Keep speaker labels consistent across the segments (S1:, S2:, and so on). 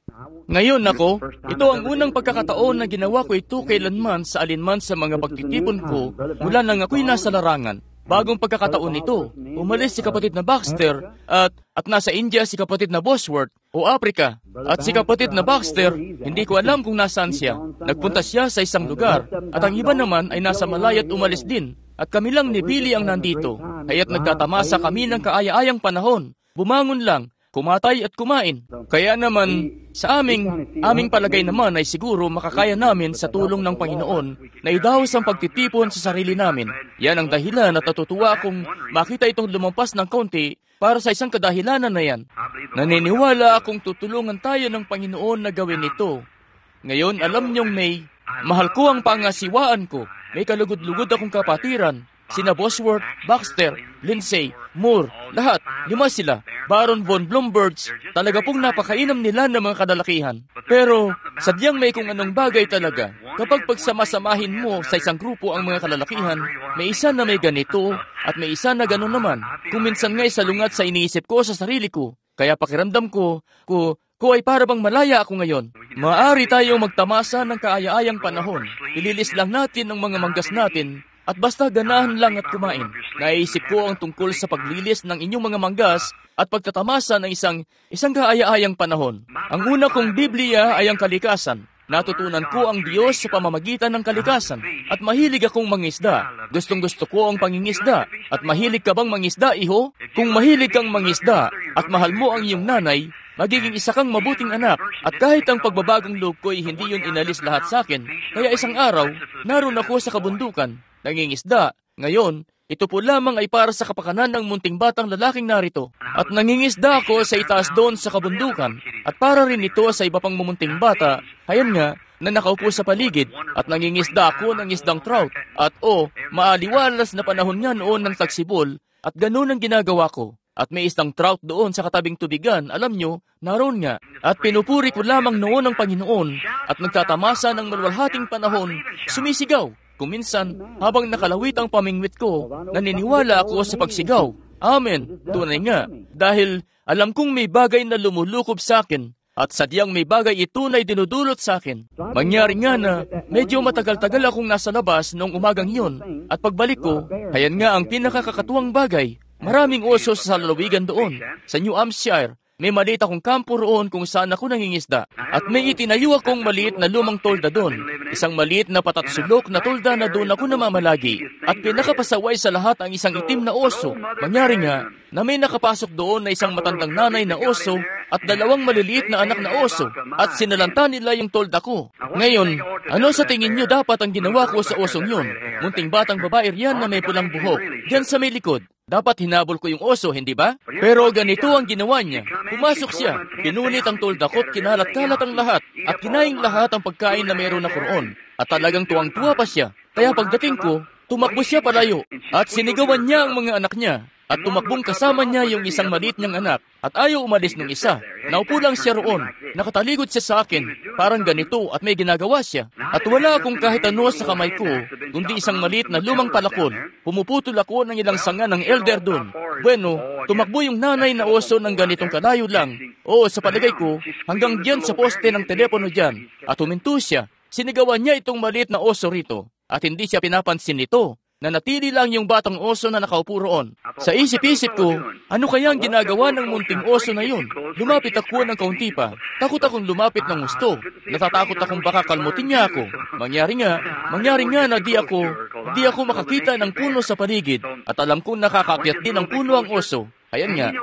S1: Ngayon ako, ito ang unang pagkakataon na ginawa ko ito kailanman sa alinman sa mga pagtitipon ko mula nang ako'y nasa larangan. Bagong pagkakataon ito, umalis si kapatid na Baxter at nasa India si kapatid na Bosworth o Africa. At si kapatid na Baxter, hindi ko alam kung nasaan siya. Nagpunta siya sa isang lugar at ang iba naman ay nasa Malaya at umalis din. At kami lang ni Billy ang nandito, kaya't nagtatamasa kami ng kaaya-ayang panahon. Bumangon lang, kumatay at kumain. Kaya naman, sa aming palagay naman ay siguro makakaya namin sa tulong ng Panginoon na idahos ang pagtitipon sa sarili namin. Yan ang dahilan at natutuwa akong makita itong lumampas ng kaunti para sa isang kadahilanan na yan. Naniniwala akong tutulungan tayo ng Panginoon na gawin ito. Ngayon, alam niyong mahal ko ang pangasiwaan ko. May kalugod-lugod akong kapatiran. Sina Bosworth, Baxter, Lindsay, Moore, lahat, 5 sila. Baron von Blombergs, talaga pong napakainam nila ng mga kadalakihan. Pero, sadyang may kung anong bagay talaga. Kapag pagsamasamahin mo sa isang grupo ang mga kadalakihan, may isa na may ganito at may isa na gano'n naman. Kung minsan nga'y salungat sa iniisip ko sa sarili ko. Kaya pakiramdam ko ay para bang malaya ako ngayon. Maaari tayong magtamasa ng kaaya-ayang panahon. Ililis lang natin ang mga manggas natin at basta ganahan lang at kumain. Naisip ko ang tungkol sa paglilis ng inyong mga manggas at pagtatamasa ng isang kaaya-ayang panahon. Ang una kong Biblia ay ang kalikasan. Natutunan ko ang Diyos sa pamamagitan ng kalikasan at mahilig akong mangisda. Gustong-gusto ko ang pangingisda. At mahilig ka bang mangisda, iho? Kung mahilig kang mangisda at mahal mo ang iyong nanay, magiging isa kang mabuting anak. At kahit ang pagbabagong loob ko ay hindi yun inalis lahat sa akin, kaya isang araw, naroon ako sa kabundukan, nangingisda. Ngayon, ito po lamang ay para sa kapakanan ng munting batang lalaking narito. At nangingisda ako sa itaas doon sa kabundukan. At para rin ito sa iba pang mumunting bata, ayan nga, na nakaupo sa paligid. At nangingisda ako ng isdang trout. At maaliwalas na panahon nga noon ng tagsibol. At ganun ang ginagawa ko. At may isang trout doon sa katabing tubigan, alam nyo, naroon nga. At pinupuri ko lamang noon ang Panginoon. At nagtatamasa ng maluwalhating panahon, sumisigaw. Kung minsan, habang nakalawit ang pamingwit ko, naniniwala ako sa pagsigaw. Amen. Tunay nga. Dahil alam kong may bagay na lumulukob sa akin. At sadyang may bagay ito na dinudulot sa akin. Mangyari nga na medyo matagal-tagal akong nasa labas noong umagang iyon. At pagbalik ko, ayan nga ang pinakakakatuwang bagay. Maraming oso sa lalawigan doon, sa New Hampshire. May maliit akong kampo roon kung saan ako nangingisda. At may itinayo akong maliit na lumang tolda doon. Isang maliit na patatsulok na tolda na doon ako namamalagi. At pinakapasaway sa lahat ang isang itim na oso. Mangyari nga na may nakapasok doon na isang matandang nanay na oso at 2 maliliit na anak na oso. At sinalanta nila yung tolda ko. Ngayon, ano sa tingin nyo dapat ang ginawa ko sa osong yun? Munting batang babae riyan na may pulang buhok. Diyan sa may likod. Dapat hinabol ko yung oso, hindi ba? Pero ganito ang ginawa niya. Pumasok siya, pinunit ang tolda ko at kinalat-kalat ang lahat. At kinaing lahat ang pagkain na meron ako roon. At talagang tuwang-tuwa pa siya. Kaya pagdating ko, tumakbo siya palayo. At sinigawan niya ang mga anak niya. At tumakbong kasama niya yung isang maliit niyang anak. At ayaw umalis ng isa. Naupo lang siya roon. Nakatalikod siya sa akin. Parang ganito at may ginagawa siya. At wala akong kahit ano sa kamay ko, kundi isang maliit na lumang palakol. Pumuputol ako ng ilang sanga ng elder doon. Bueno, tumakbo yung nanay na oso ng ganitong kalayo lang. Oo, sa palagay ko, hanggang diyan sa poste ng telepono diyan. At huminto siya. Sinigawan niya itong maliit na oso rito. At hindi siya pinapansin nito. Nanatili lang yung batang oso na nakaupo roon. Sa isip-isip ko, ano kaya ang ginagawa ng munting oso na yun? Lumapit ako ng kaunti pa. Takot akong lumapit ng gusto. Natatakot akong baka kalmutin niya ako. Mangyari nga na di ako makakita ng puno sa paligid. At alam kong nakakakyat din ng puno ang oso. Ayan nga.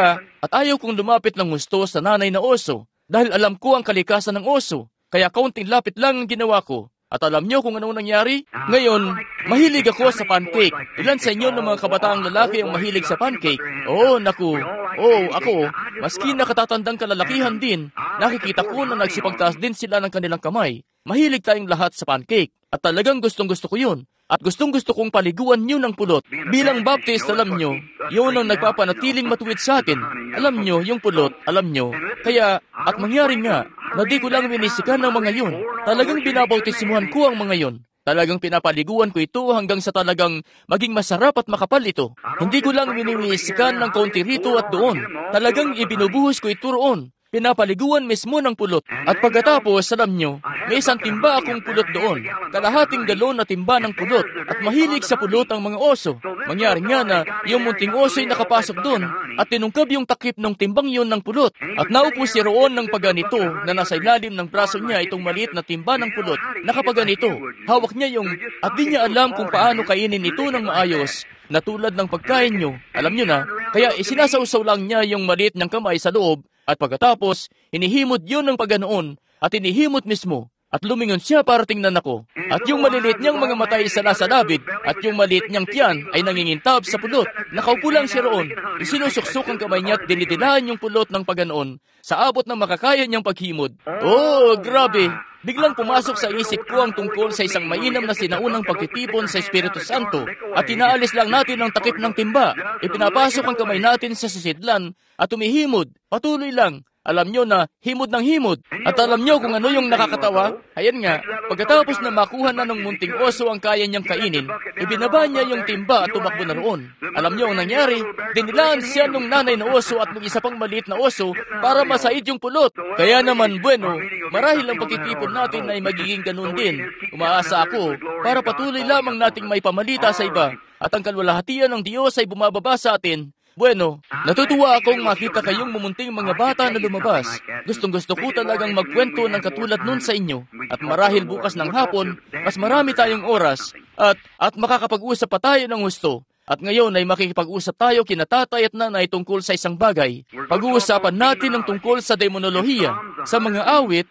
S1: At ayaw kong lumapit ng gusto sa nanay na oso. Dahil alam ko ang kalikasan ng oso. Kaya kaunting lapit lang ang ginawa ko. At alam niyo kung anong nangyari? Ngayon, mahilig ako sa pancake. Ilan sa inyo ng mga kabataang lalaki ang mahilig sa pancake? Ako. Maski nakatatandang kalalakihan din, nakikita ko na nagsipagtaas din sila ng kanilang kamay. Mahilig tayong lahat sa pancake. At talagang gustong-gusto ko yun. At gustong-gusto kong paliguan nyo ng pulot. Bilang Baptist, alam nyo, yun ang nagpapanatiling matuwid sa akin. Alam nyo, yung pulot, alam nyo. Kaya, at mangyari nga, na di ko lang winisikan ng mga yun. Talagang binabautisimuhan ko ang mga yun. Talagang pinapaliguan ko ito hanggang sa talagang maging masarap at makapal ito. Hindi ko lang winiwisikan ng kaunti rito at doon. Talagang ibinubuhos ko ito roon. pinapaliguan mismo ng pulot. At pagkatapos, alam nyo, may isang timba akong pulot doon. Kalahating galon na timba ng pulot. At mahilig sa pulot ang mga oso. Mangyari nga na yung munting oso'y nakapasok doon at tinungkab yung takip ng timbang yun ng pulot. At naupo siya roon ng paganito na nasa ilalim ng braso niya itong maliit na timba ng pulot. Nakapaganito, hawak niya yung at di niya alam kung paano kainin ito ng maayos na tulad ng pagkain nyo. Alam nyo na, kaya isinasausaw lang niya yung maliit niyang kamay sa loob at pagkatapos, hinihimot yun ng paganoon at hinihimot mismo. At lumingon siya para tingnan ako. At yung maliliit niyang mga mata ay sala sa labid at yung maliit niyang tiyan ay nangingintab sa pulot. Nakaupo lang siya roon. Isinusuksok ang kamay niya at dinidilahan yung pulot ng paganoon sa abot ng makakaya niyang paghimod. Oh, grabe! Biglang pumasok sa isip ko ang tungkol sa isang mainam na sinaunang pagtitipon sa Espiritu Santo at inaalis lang natin ang takip ng timba. Ipinapasok ang kamay natin sa sisidlan at umihimod. Patuloy lang. Alam nyo na himod ng himod. At alam nyo kung ano yung nakakatawa? Ayan nga, pagkatapos na makuha na ng munting oso ang kaya niyang kainin, ibinaba niya yung timba at tumakbo na roon. Alam nyo ang nangyari? Dinilaan siya nung nanay na oso at ng isa pang maliit na oso para masaid yung pulot. Kaya naman, bueno, marahil ang pagtitipon natin ay magiging ganun din. Umaasa ako para patuloy lamang nating may pamalita sa iba at ang kalwalhatian ng Diyos ay bumababa sa atin. Bueno, natutuwa akong makita kayong mumunting mga bata na lumabas. Gustong-gusto ko talagang magkwento ng katulad nun sa inyo. At marahil bukas ng hapon, mas marami tayong oras at makakapag-usap pa tayo ng gusto. At ngayon ay makikipag-usap tayo kina tatay at nanay tungkol sa isang bagay. Pag-uusapan natin ang tungkol sa demonolohiya. Sa mga awit,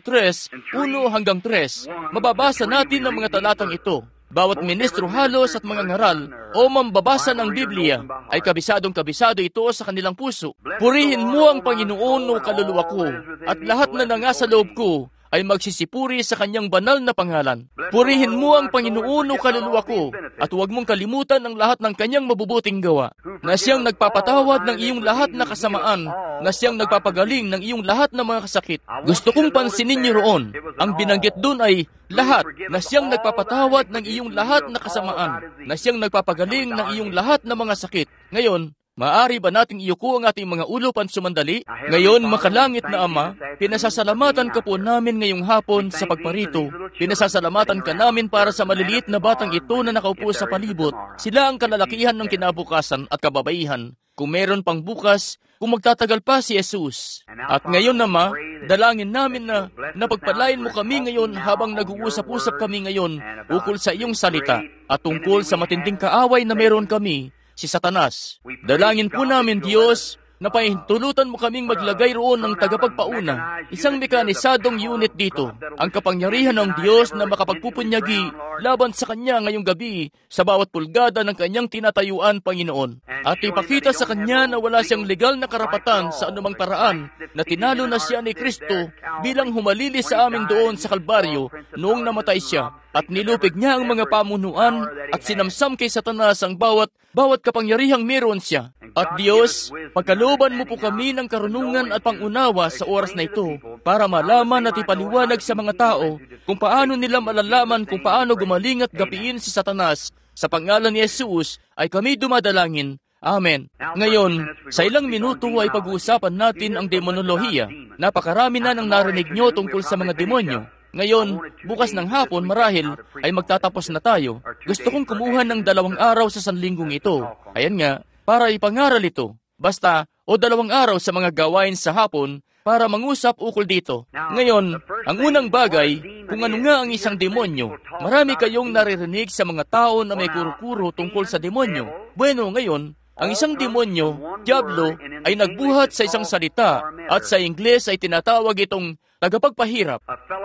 S1: 103, 1 hanggang 3, mababasa natin ang mga talatang ito. Bawat ministro halos at mga ngaral o mambabasa ng Biblia ay kabisadong-kabisado ito sa kanilang puso. Purihin mo ang Panginoon o kaluluwa ko at lahat na nangasa loob ko ay magsisipuri sa kanyang banal na pangalan. Purihin mo ang Panginoon o kaluluwa ko at huwag mong kalimutan ang lahat ng kanyang mabubuting gawa, na siyang nagpapatawad ng iyong lahat na kasamaan, na siyang nagpapagaling ng iyong lahat na mga kasakit. Gusto kong pansinin niyo roon, ang binanggit doon ay lahat, na siyang nagpapatawad ng iyong lahat na kasamaan, na siyang nagpapagaling ng iyong lahat na mga sakit. Ngayon, maaari ba nating iyuko ang ating mga ulo pansumandali? Ngayon, makalangit na Ama, pinasasalamatan ka po namin ngayong hapon sa pagparito. Pinasasalamatan ka namin para sa maliliit na batang ito na nakaupo sa palibot. Sila ang kalalakihan ng kinabukasan at kababaihan. Kung meron pang bukas, kung magtatagal pa si Jesus. At ngayon Ama, dalangin namin na napagpalain mo kami ngayon habang nag-uusap-usap kami ngayon ukol sa iyong salita at tungkol sa matinding kaaway na meron kami, si Satanas. Dalangin po namin, Diyos, na pahintulutan mo kaming maglagay roon ng tagapagpauna, isang mekanisadong unit dito, ang kapangyarihan ng Diyos na makapagpupunyagi laban sa Kanya ngayong gabi sa bawat pulgada ng Kanyang tinatayuan, Panginoon. At ipakita sa Kanya na wala siyang legal na karapatan sa anumang paraan na tinalo na siya ni Kristo bilang humalili sa amin doon sa Kalbaryo noong namatay siya. At nilupig niya ang mga pamunuan at sinamsam kay Satanas ang bawat kapangyarihang meron siya. At Diyos, pagkalooban mo po kami ng karunungan at pangunawa sa oras na ito para malaman at ipaliwanag sa mga tao kung paano nila malalaman kung paano gumaling at gapiin si Satanas. Sa pangalan ni Jesus ay kami dumadalangin. Amen. Ngayon, sa ilang minuto ay pag-uusapan natin ang demonolohiya. Napakarami na nang narinig nyo tungkol sa mga demonyo. Ngayon, bukas ng hapon marahil ay magtatapos na tayo. Gusto kong kumuha ng 2 araw sa sanlinggong ito. Ayan nga, para ipangaral ito. Basta, o 2 araw sa mga gawain sa hapon para mangusap ukol dito. Ngayon, ang unang bagay, kung ano nga ang isang demonyo. Marami kayong naririnig sa mga tao na may kuro-kuro tungkol sa demonyo. Bueno, ngayon, ang isang demonyo, diablo, ay nagbuhat sa isang salita at sa Ingles ay tinatawag itong tagapagpahirap.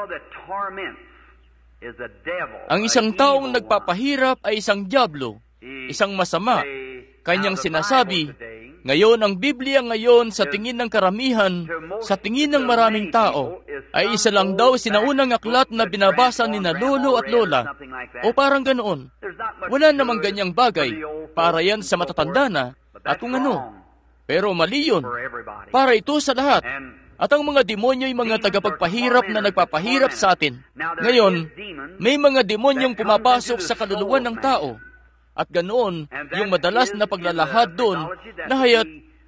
S1: Ang isang taong nagpapahirap ay isang diablo, isang masama. Kanyang sinasabi, ngayon ang Biblia ngayon sa tingin ng karamihan, sa tingin ng maraming tao, ay isa lang daw sinaunang aklat na binabasa ni na lolo at lola. O parang ganoon. Wala namang ganyang bagay. Para yan sa matatanda na, at kung ano. Pero mali yun. Para ito sa lahat. At ang mga demonyo ay mga tagapagpahirap na nagpapahirap sa atin. Ngayon, may mga demonyong pumapasok sa kaluluwa ng tao. At ganoon, yung madalas na paglalahad doon, na haya't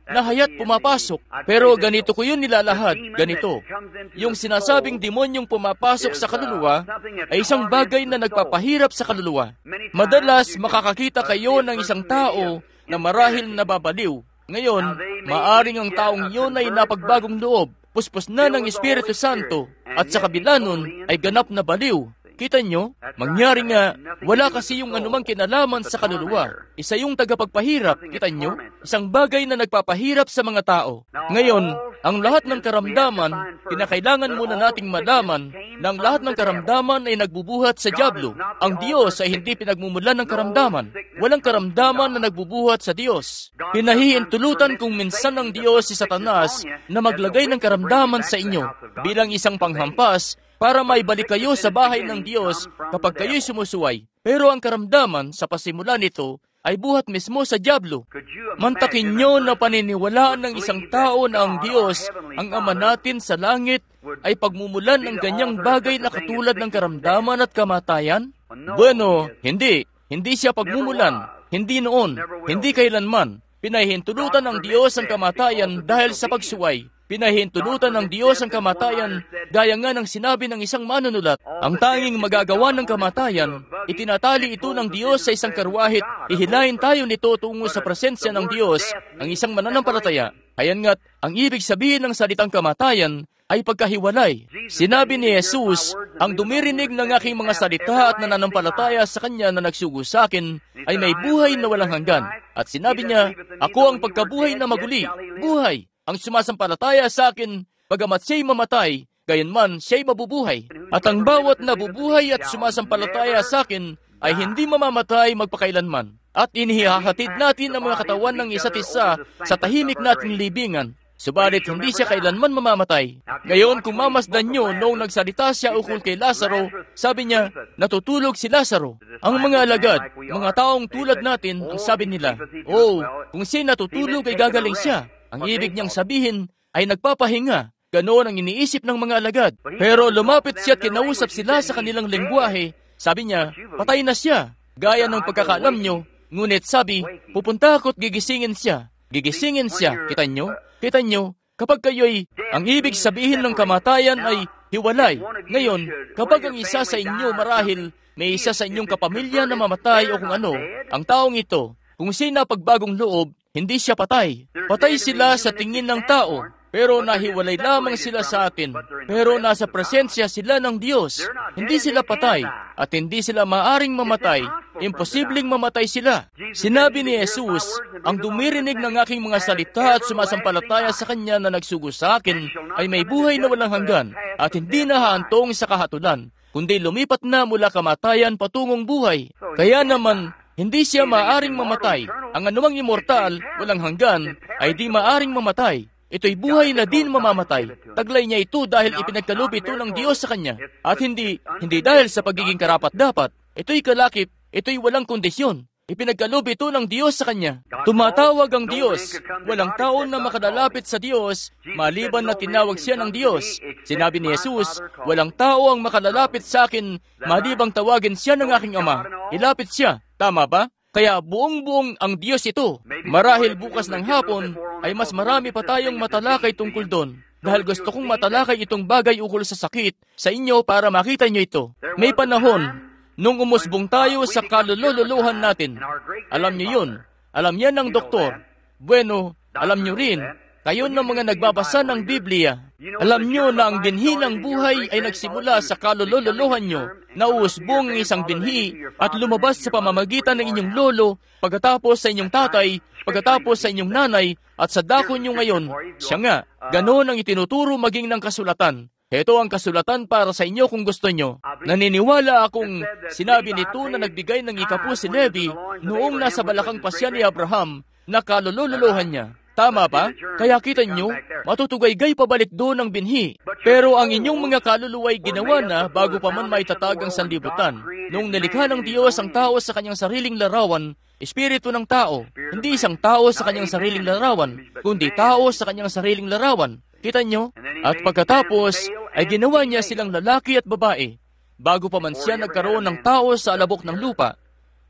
S1: na hayat pumapasok. Pero ganito ko yun nilalahad, ganito. Yung sinasabing demonyong pumapasok sa kaluluwa ay isang bagay na nagpapahirap sa kaluluwa. Madalas makakakita kayo ng isang tao na marahil nababaliw. Ngayon, maaring ang taong yun ay napagbagong loob, puspos na ng Espiritu Santo, at sa kabila nun ay ganap na baliw. Kita nyo, mangyari nga, wala kasi yung anumang kinalaman sa kaluluwa. Isa yung tagapagpahirap, kita nyo, isang bagay na nagpapahirap sa mga tao. Ngayon, ang lahat ng karamdaman, kinakailangan muna nating malaman na ang lahat ng karamdaman ay nagbubuhat sa dyablo. Ang Diyos ay hindi pinagmumulan ng karamdaman. Walang karamdaman na nagbubuhat sa Diyos. Pinahihintulutan kung minsan ng Diyos si Satanas na maglagay ng karamdaman sa inyo bilang isang panghampas para maibalik kayo sa bahay ng Diyos kapag kayo'y sumusuway. Pero ang karamdaman sa pasimula nito ay buhat mismo sa dyablo. Mantakin nyo na paniniwalaan ng isang tao na ang Diyos, ang Ama natin sa langit, ay pagmumulan ng ganyang bagay na katulad ng karamdaman at kamatayan? Bueno, hindi. Hindi siya pagmumulan. Hindi noon. Hindi kailanman. Pinahihintulutan ng Diyos ang kamatayan dahil sa pagsuway. Pinahihintulutan ng Diyos ang kamatayan gaya nga ng sinabi ng isang manunulat. Ang tanging magagawa ng kamatayan, itinatali ito ng Diyos sa isang karwahit, ihilahin tayo nito tungo sa presensya ng Diyos, ang isang mananampalataya. Kaya't nga't, ang ibig sabihin ng salitang kamatayan ay pagkahiwalay. Sinabi ni Jesus, ang dumirinig ng aking mga salita at nananampalataya sa Kanya na nagsugo sa akin ay may buhay na walang hanggan. At sinabi niya, ako ang pagkabuhay na maguli, buhay. Ang sumasampalataya sa akin, bagamat siya'y mamatay, gayunman siya'y mabubuhay. At ang bawat nabubuhay at sumasampalataya sa akin ay hindi mamamatay magpakailanman. At inihahatid natin ang mga katawan ng isa't isa sa tahimik nating libingan. Subalit hindi siya kailanman mamamatay. Ngayon, kung mamasdan nyo, noong nagsalita siya ukol kay Lazaro, sabi niya, natutulog si Lazaro. Ang mga alagad, mga taong tulad natin, ang sabi nila, kung siya'y natutulog ay gagaling siya. Ang ibig niyang sabihin ay nagpapahinga. Ganoon ang iniisip ng mga alagad. Pero lumapit siya at kinausap sila sa kanilang lengguwahe. Sabi niya, patay na siya. Gaya ng pagkakaalam nyo. Ngunit sabi, pupunta ako at gigisingin siya. Gigisingin siya. Kita nyo? Kita nyo? Kapag kayo'y, ang ibig sabihin ng kamatayan ay hiwalay. Ngayon, kapag ang isa sa inyo marahil may isa sa inyong kapamilya na mamatay o kung ano, ang taong ito, kung siya'y napagbagong loob, hindi siya patay. Patay sila sa tingin ng tao, pero nahiwalay lamang sila sa atin. Pero nasa presensya sila ng Diyos. Hindi sila patay, at hindi sila maaring mamatay. Imposibleng mamatay sila. Sinabi ni Jesus, ang dumirinig ng aking mga salita at sumasampalataya sa Kanya na nagsugo sa akin ay may buhay na walang hanggan, at hindi nahahantong sa kahatulan, kundi lumipat na mula kamatayan patungong buhay. Kaya naman, hindi siya maaring mamatay. Ang anumang immortal, walang hanggan, ay di maaring mamatay. Ito'y buhay na din mamamatay. Taglay niya ito dahil ipinagkaloob ito ng Diyos sa kanya. At hindi dahil sa pagiging karapat-dapat. Ito'y kalakip, ito'y walang kondisyon. Ipinagkaloob ito ng Diyos sa kanya. Tumatawag ang Diyos. Walang tao na makalalapit sa Diyos, maliban na tinawag siya ng Diyos. Sinabi ni Jesus, walang tao ang makalalapit sa akin, malibang tawagin siya ng aking Ama. Ilapit siya. Tama ba? Kaya buong-buong ang Diyos ito. Marahil bukas ng hapon ay mas marami pa tayong matalakay tungkol doon. Dahil gusto kong matalakay itong bagay ukol sa sakit sa inyo para makita nyo ito. May panahon nung umusbong tayo sa kalululuhan natin. Alam niyo yun. Alam yan ng doktor. Bueno, alam niyo rin. Kayo ng mga nagbabasa ng Biblia. Alam niyo na ang binhi ng buhay ay nagsimula sa kalululuhan niyo. Nauusbong ang isang binhi at lumabas sa pamamagitan ng inyong lolo, pagkatapos sa inyong tatay, pagkatapos sa inyong nanay, at sa dako niyo ngayon. Siya nga, ganoon ang itinuturo maging ng kasulatan. Ito ang kasulatan para sa inyo kung gusto nyo. Naniniwala akong sinabi nito na nagbigay ng ikapu si Levi noong nasa balakang pasya ni Abraham na kalululuhan niya. Tama ba? Kaya kita nyo, matutugay-gay pabalik doon ang binhi. Pero ang inyong mga kaluluway ginawa na bago pa man maitatag ang sanlibutan. Nung nalikha ng Diyos ang tao sa kanyang sariling larawan, espiritu ng tao, hindi isang tao sa kanyang sariling larawan, kundi tao sa kanyang sariling larawan. Kita nyo? At pagkatapos, ay ginawa niya silang lalaki at babae, bago pa man siya nagkaroon ng tao sa alabok ng lupa.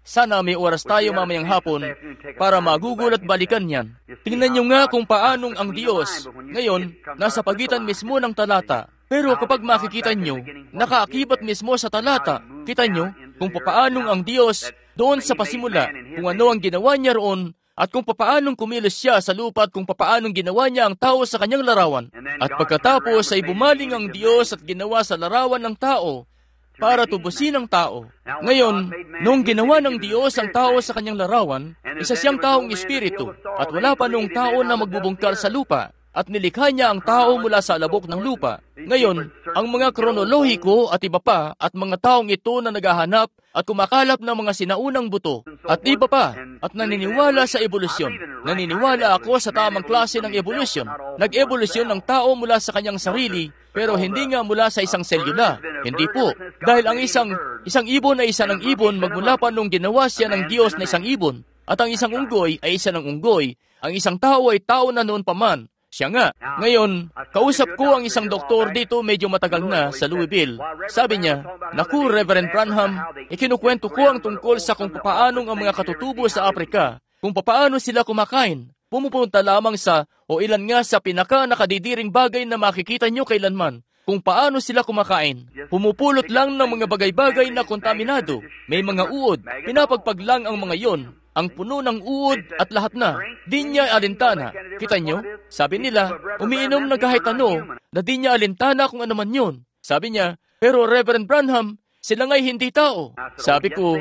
S1: Sana may oras tayo mamayang hapon para magugol at balikan yan. Tingnan nyo nga kung paanong ang Diyos ngayon nasa pagitan mismo ng talata. Pero kapag makikita nyo, nakaakibat mismo sa talata. Kita nyo kung paanong ang Diyos doon sa pasimula, kung ano ang ginawa niya roon, at kung paanong kumilos siya sa lupa at kung paanong ginawa niya ang tao sa kanyang larawan. At pagkatapos ay bumaling ang Diyos at ginawa sa larawan ng tao para tubusin ang tao. Ngayon, nung ginawa ng Diyos ang tao sa kanyang larawan, isa siyang taong espiritu at wala pa nung tao na magbubungkal sa lupa. At nilikha niya ang tao mula sa alabok ng lupa. Ngayon, ang mga kronolohiko at iba pa at mga taong ito na naghahanap at kumakalap ng mga sinaunang buto at iba pa at naniniwala sa ebolusyon. Naniniwala ako sa tamang klase ng ebolusyon. Nag-ebolusyon ng tao mula sa kanyang sarili pero hindi nga mula sa isang selula. Hindi po. Dahil ang isang ibon ay isa ng ibon magmula pa nung ginawa siya ng Diyos na isang ibon. At ang isang unggoy ay isa ng unggoy. Ang isang tao ay tao na noon pa man. Siya nga. Ngayon, kausap ko ang isang doktor dito medyo matagal na sa Louisville. Sabi niya, "Naku, Reverend Branham, ikinukwento ko ang tungkol sa kung paanong ang mga katutubo sa Afrika, kung paano sila kumakain. Pumupunta lamang sa o ilan nga sa pinaka-nakadidiring bagay na makikita nyo kailanman. Kung paano sila kumakain. Pumupulot lang ng mga bagay-bagay na kontaminado. May mga uod. Pinapagpag lang ang mga yon. Ang puno ng uod at lahat na. Di niya alintana. Kita nyo? Sabi nila, umiinom na kahit ano, na di niya alintana kung ano man yun. Sabi niya, pero Reverend Branham, sila nga'y hindi tao. Sabi ko,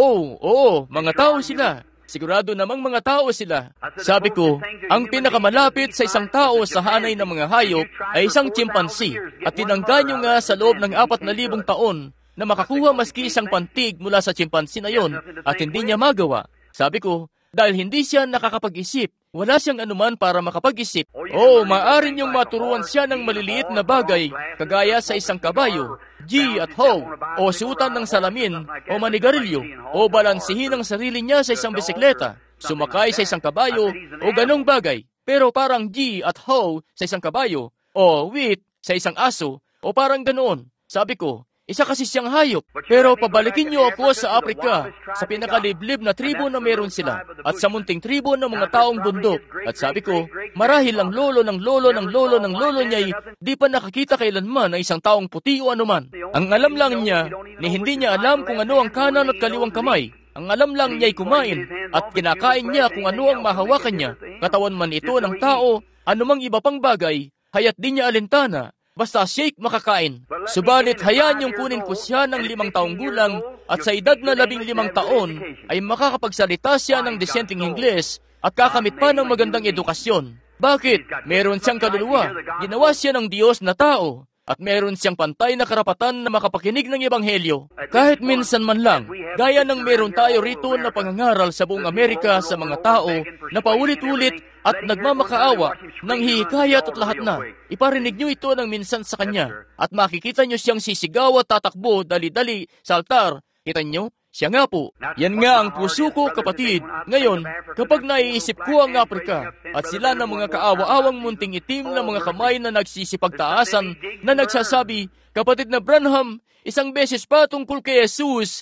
S1: oo, mga tao sila. Sigurado namang mga tao sila. Sabi ko, ang pinakamalapit sa isang tao sa hanay ng mga hayop ay isang chimpanzee. At tinangga nyo nga sa loob ng 4,000 taon na makakuha maski isang pantig mula sa chimpanzee na yon at hindi niya magawa. Sabi ko, dahil hindi siya nakakapag-isip, wala siyang anuman para makapag-isip. Maaari niyong maturuan siya ng maliliit na bagay, kagaya sa isang kabayo, G at hoe, o suotan ng salamin, o manigarilyo, o balansihin ang sarili niya sa isang bisikleta, sumakay sa isang kabayo, o ganong bagay. Pero parang G at hoe sa isang kabayo, o wheat sa isang aso, o parang ganoon. Sabi ko, isa kasi siyang hayop. Pero pabalikin niyo ako sa Afrika, sa pinakaliblib na tribo na meron sila, at sa munting tribo ng mga taong bundok. At sabi ko, marahil ang lolo ng lolo ng lolo ng lolo niya'y di pa nakakita kailanman ng isang taong puti o anuman. Ang alam lang niya, ni hindi niya alam kung ano ang kanan at kaliwang kamay. Ang alam lang niya'y kumain, at kinakain niya kung ano ang mahawakan niya. Katawan man ito ng tao, anumang iba pang bagay, haya't di niya alintana. Basta shake makakain. Subalit hayaan niyong kunin ko siya ng 5 taong gulang at sa edad na 15 taon ay makakapagsalita siya ng disenteng Ingles at kakamit pa ng magandang edukasyon. Bakit? Meron siyang kaluluwa. Ginawa siya ng Diyos na tao. At meron siyang pantay na karapatan na makapakinig ng Ebanghelyo. Kahit minsan man lang, gaya ng meron tayo rito na pangangaral sa buong Amerika sa mga tao na paulit-ulit at nagmamakaawa ng hihikayat at lahat na. Iparinig nyo ito ng minsan sa kanya at makikita nyo siyang sisigaw at tatakbo dali-dali sa altar. Kita nyo? Siya nga po. Yan nga ang puso ko, kapatid. Ngayon, kapag naiisip ko ang Afrika at sila ng mga kaawa-awang munting itim na mga kamay na nagsisipagtaasan na nagsasabi, "Kapatid na Branham, isang beses pa tungkol kay Jesus."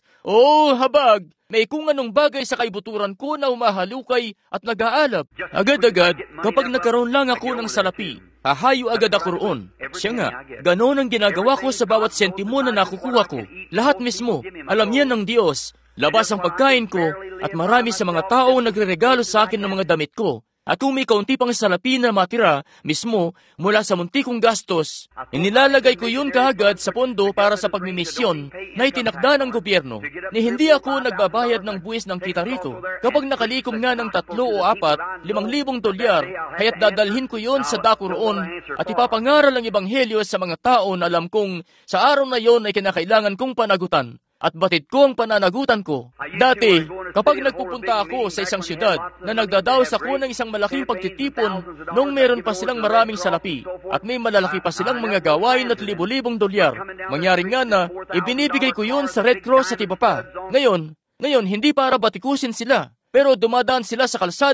S1: Habag! May kung anong bagay sa kaibuturan ko na humahalukay at nag-aalab. Agad-agad, kapag nagkaroon lang ako ng salapi, hahayo agad ako roon. Siya nga, ganoon ang ginagawa ko sa bawat sentimo na nakukuha ko. Lahat mismo, alam niya ng Diyos. Labas ang pagkain ko at marami sa mga tao nagre-regalo sa akin ng mga damit ko. At kung may kaunti pang salapi na matira mismo mula sa munti kong gastos, inilalagay ko yun kaagad sa pondo para sa pagmimisyon na itinakda ng gobyerno. Ni hindi ako nagbabayad ng buwis ng kita rito. Kapag nakalikom nga ng 3 o 4, $5,000, kaya't dadalhin ko yun sa dako roon at ipapangaral ang Ebanghelyo sa mga tao na alam kong sa araw na yon ay kinakailangan kong panagutan. At batid ko ang pananagutan ko. Dati, kapag nagpupunta ako sa isang syudad na nagdadaos ako ng isang malaking pagtitipon noong meron pa silang maraming salapi at may malalaki pa silang mga gawain at $1,000 dolyar. Mangyari nga na ibinibigay ko yun sa Red Cross at iba pa. Ngayon, hindi para batikusin sila. Pero dumadaan sila sa kalsada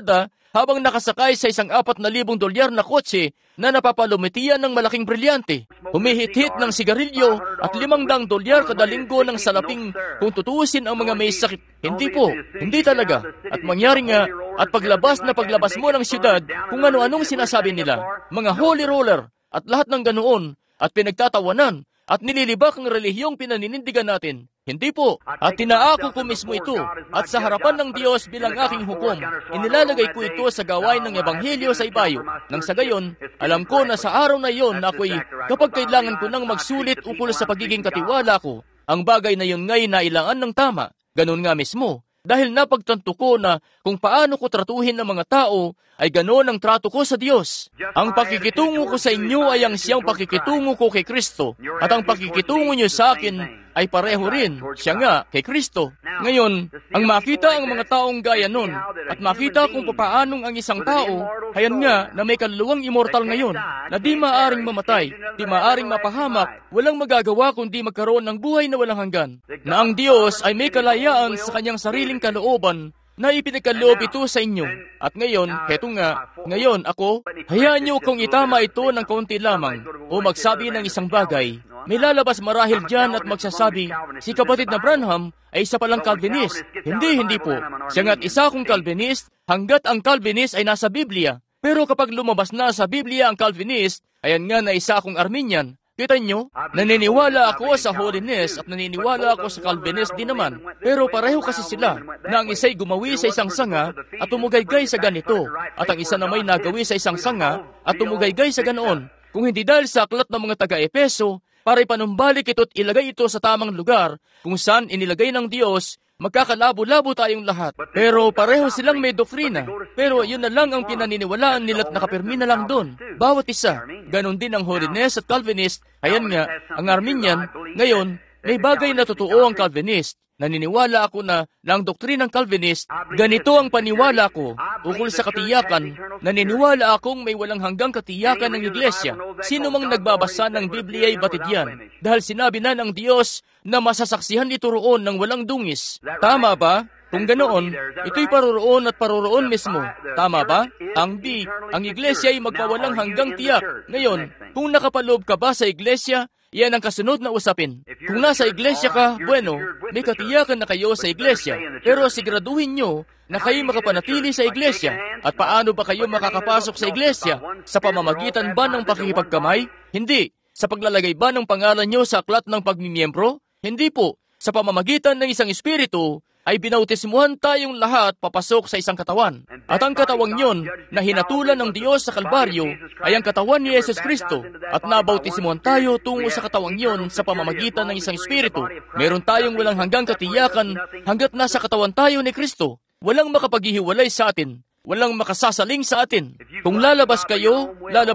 S1: habang nakasakay sa $4,000 na kotse na napapalumitian ng malaking brilyante. Humihit-hit ng sigarilyo at $500 kada linggo ng salaping kung tutuusin ang mga may sakit. Hindi po, hindi talaga. At mangyari nga, at paglabas mo ng siyudad, kung ano-anong sinasabi nila, mga holy roller, at lahat ng ganoon, at pinagtatawanan, at nililibak ang relihiyong pinaninindigan natin. Hindi po. At tinaako ko mismo ito. At sa harapan ng Diyos bilang aking hukom, inilalagay ko ito sa gawain ng Ebanghelyo sa ibayo. Nang sa gayon, alam ko na sa araw na iyon na ako'y kapag kailangan ko nang magsulit ukol sa pagiging katiwala ko, ang bagay na yun nga'y nailangan ng tama. Ganun nga mismo. Dahil napagtanto ko na kung paano ko tratuhin ng mga tao, ay ganoon ang trato ko sa Diyos. Ang pakikitungo ko sa inyo ay ang siyang pakikitungo ko kay Kristo. At ang pakikitungo niyo sa akin ay pareho rin, siya nga, kay Kristo. Ngayon, ang makita ang mga taong gaya nun, at makita kung paanong ang isang tao, hayan nga na may kaluluwang immortal ngayon, na di maaring mamatay, di maaring mapahamak, walang magagawa kundi magkaroon ng buhay na walang hanggan. Na ang Diyos ay may kalayaan sa kanyang sariling kalooban, na ipinagkaloob ito sa inyo. At ngayon, heto nga, ngayon ako, hayaan niyo kung itama ito ng kaunti lamang, o magsabi ng isang bagay. May lalabas marahil dyan at magsasabi, si kapatid na Branham ay isa palang Calvinist. Hindi po. Siya nga't isa akong Calvinist, hanggat ang Calvinist ay nasa Biblia. Pero kapag lumabas na sa Biblia ang Calvinist, ayan nga na isa akong Arminian. Kita nyo, naniniwala ako sa holiness at naniniwala ako sa Calvinist din naman. Pero pareho kasi sila na ang isa'y gumawi sa isang sanga at tumugaygay sa ganito. At ang isa namay nagawi sa isang sanga at tumugaygay sa ganoon. Kung hindi dahil sa aklat ng mga taga-Epeso, para ipanumbalik ito at ilagay ito sa tamang lugar kung saan inilagay ng Diyos, magkakalabo-labo tayong lahat. Pero pareho silang may doktrina. Pero yun na lang ang pinaniniwalaan nila at nakapirmi na lang doon. Bawat isa. Ganon din ang holiness at Calvinist. Ayan nga, ang Arminian, ngayon, may bagay na totoo ang Calvinist. Naniniwala ako na ang doktrinang Calvinist, ganito ang paniwala ko ukol sa katiyakan. Naniniwala akong may walang hanggang katiyakan ng iglesia. Sino mang nagbabasa ng Biblia ay batid yan. Dahil sinabi na ng Diyos na masasaksihan ito roon ng walang dungis. Tama ba? Kung ganoon, ito'y paroroon at paroroon mismo. Tama ba? Ang iglesia ay magpawalang hanggang tiyak. Ngayon, kung nakapaloob ka ba sa iglesia, yan ang kasunod na usapin. Kung nasa iglesia ka, bueno, may katiyakan na kayo sa iglesia. Pero siguraduhin nyo na kayo makapanatili sa iglesia. At paano ba kayo makakapasok sa iglesia? Sa pamamagitan ba ng pakikipagkamay? Hindi. Sa paglalagay ba ng pangalan nyo sa aklat ng pagmimiyembro? Hindi po. Sa pamamagitan ng isang espiritu, ay binautismuhan tayong lahat papasok sa isang katawan. At ang katawang yun na hinatulan ng Diyos sa Kalbaryo ay ang katawan ni Jesus Kristo. At nabautismuhan tayo tungo sa katawang yun sa pamamagitan ng isang espiritu. Meron tayong walang hanggang katiyakan hanggat nasa katawan tayo ni Kristo. Walang makapaghihiwalay sa atin. Walang makasasaling sa atin. Kung lalabas kayo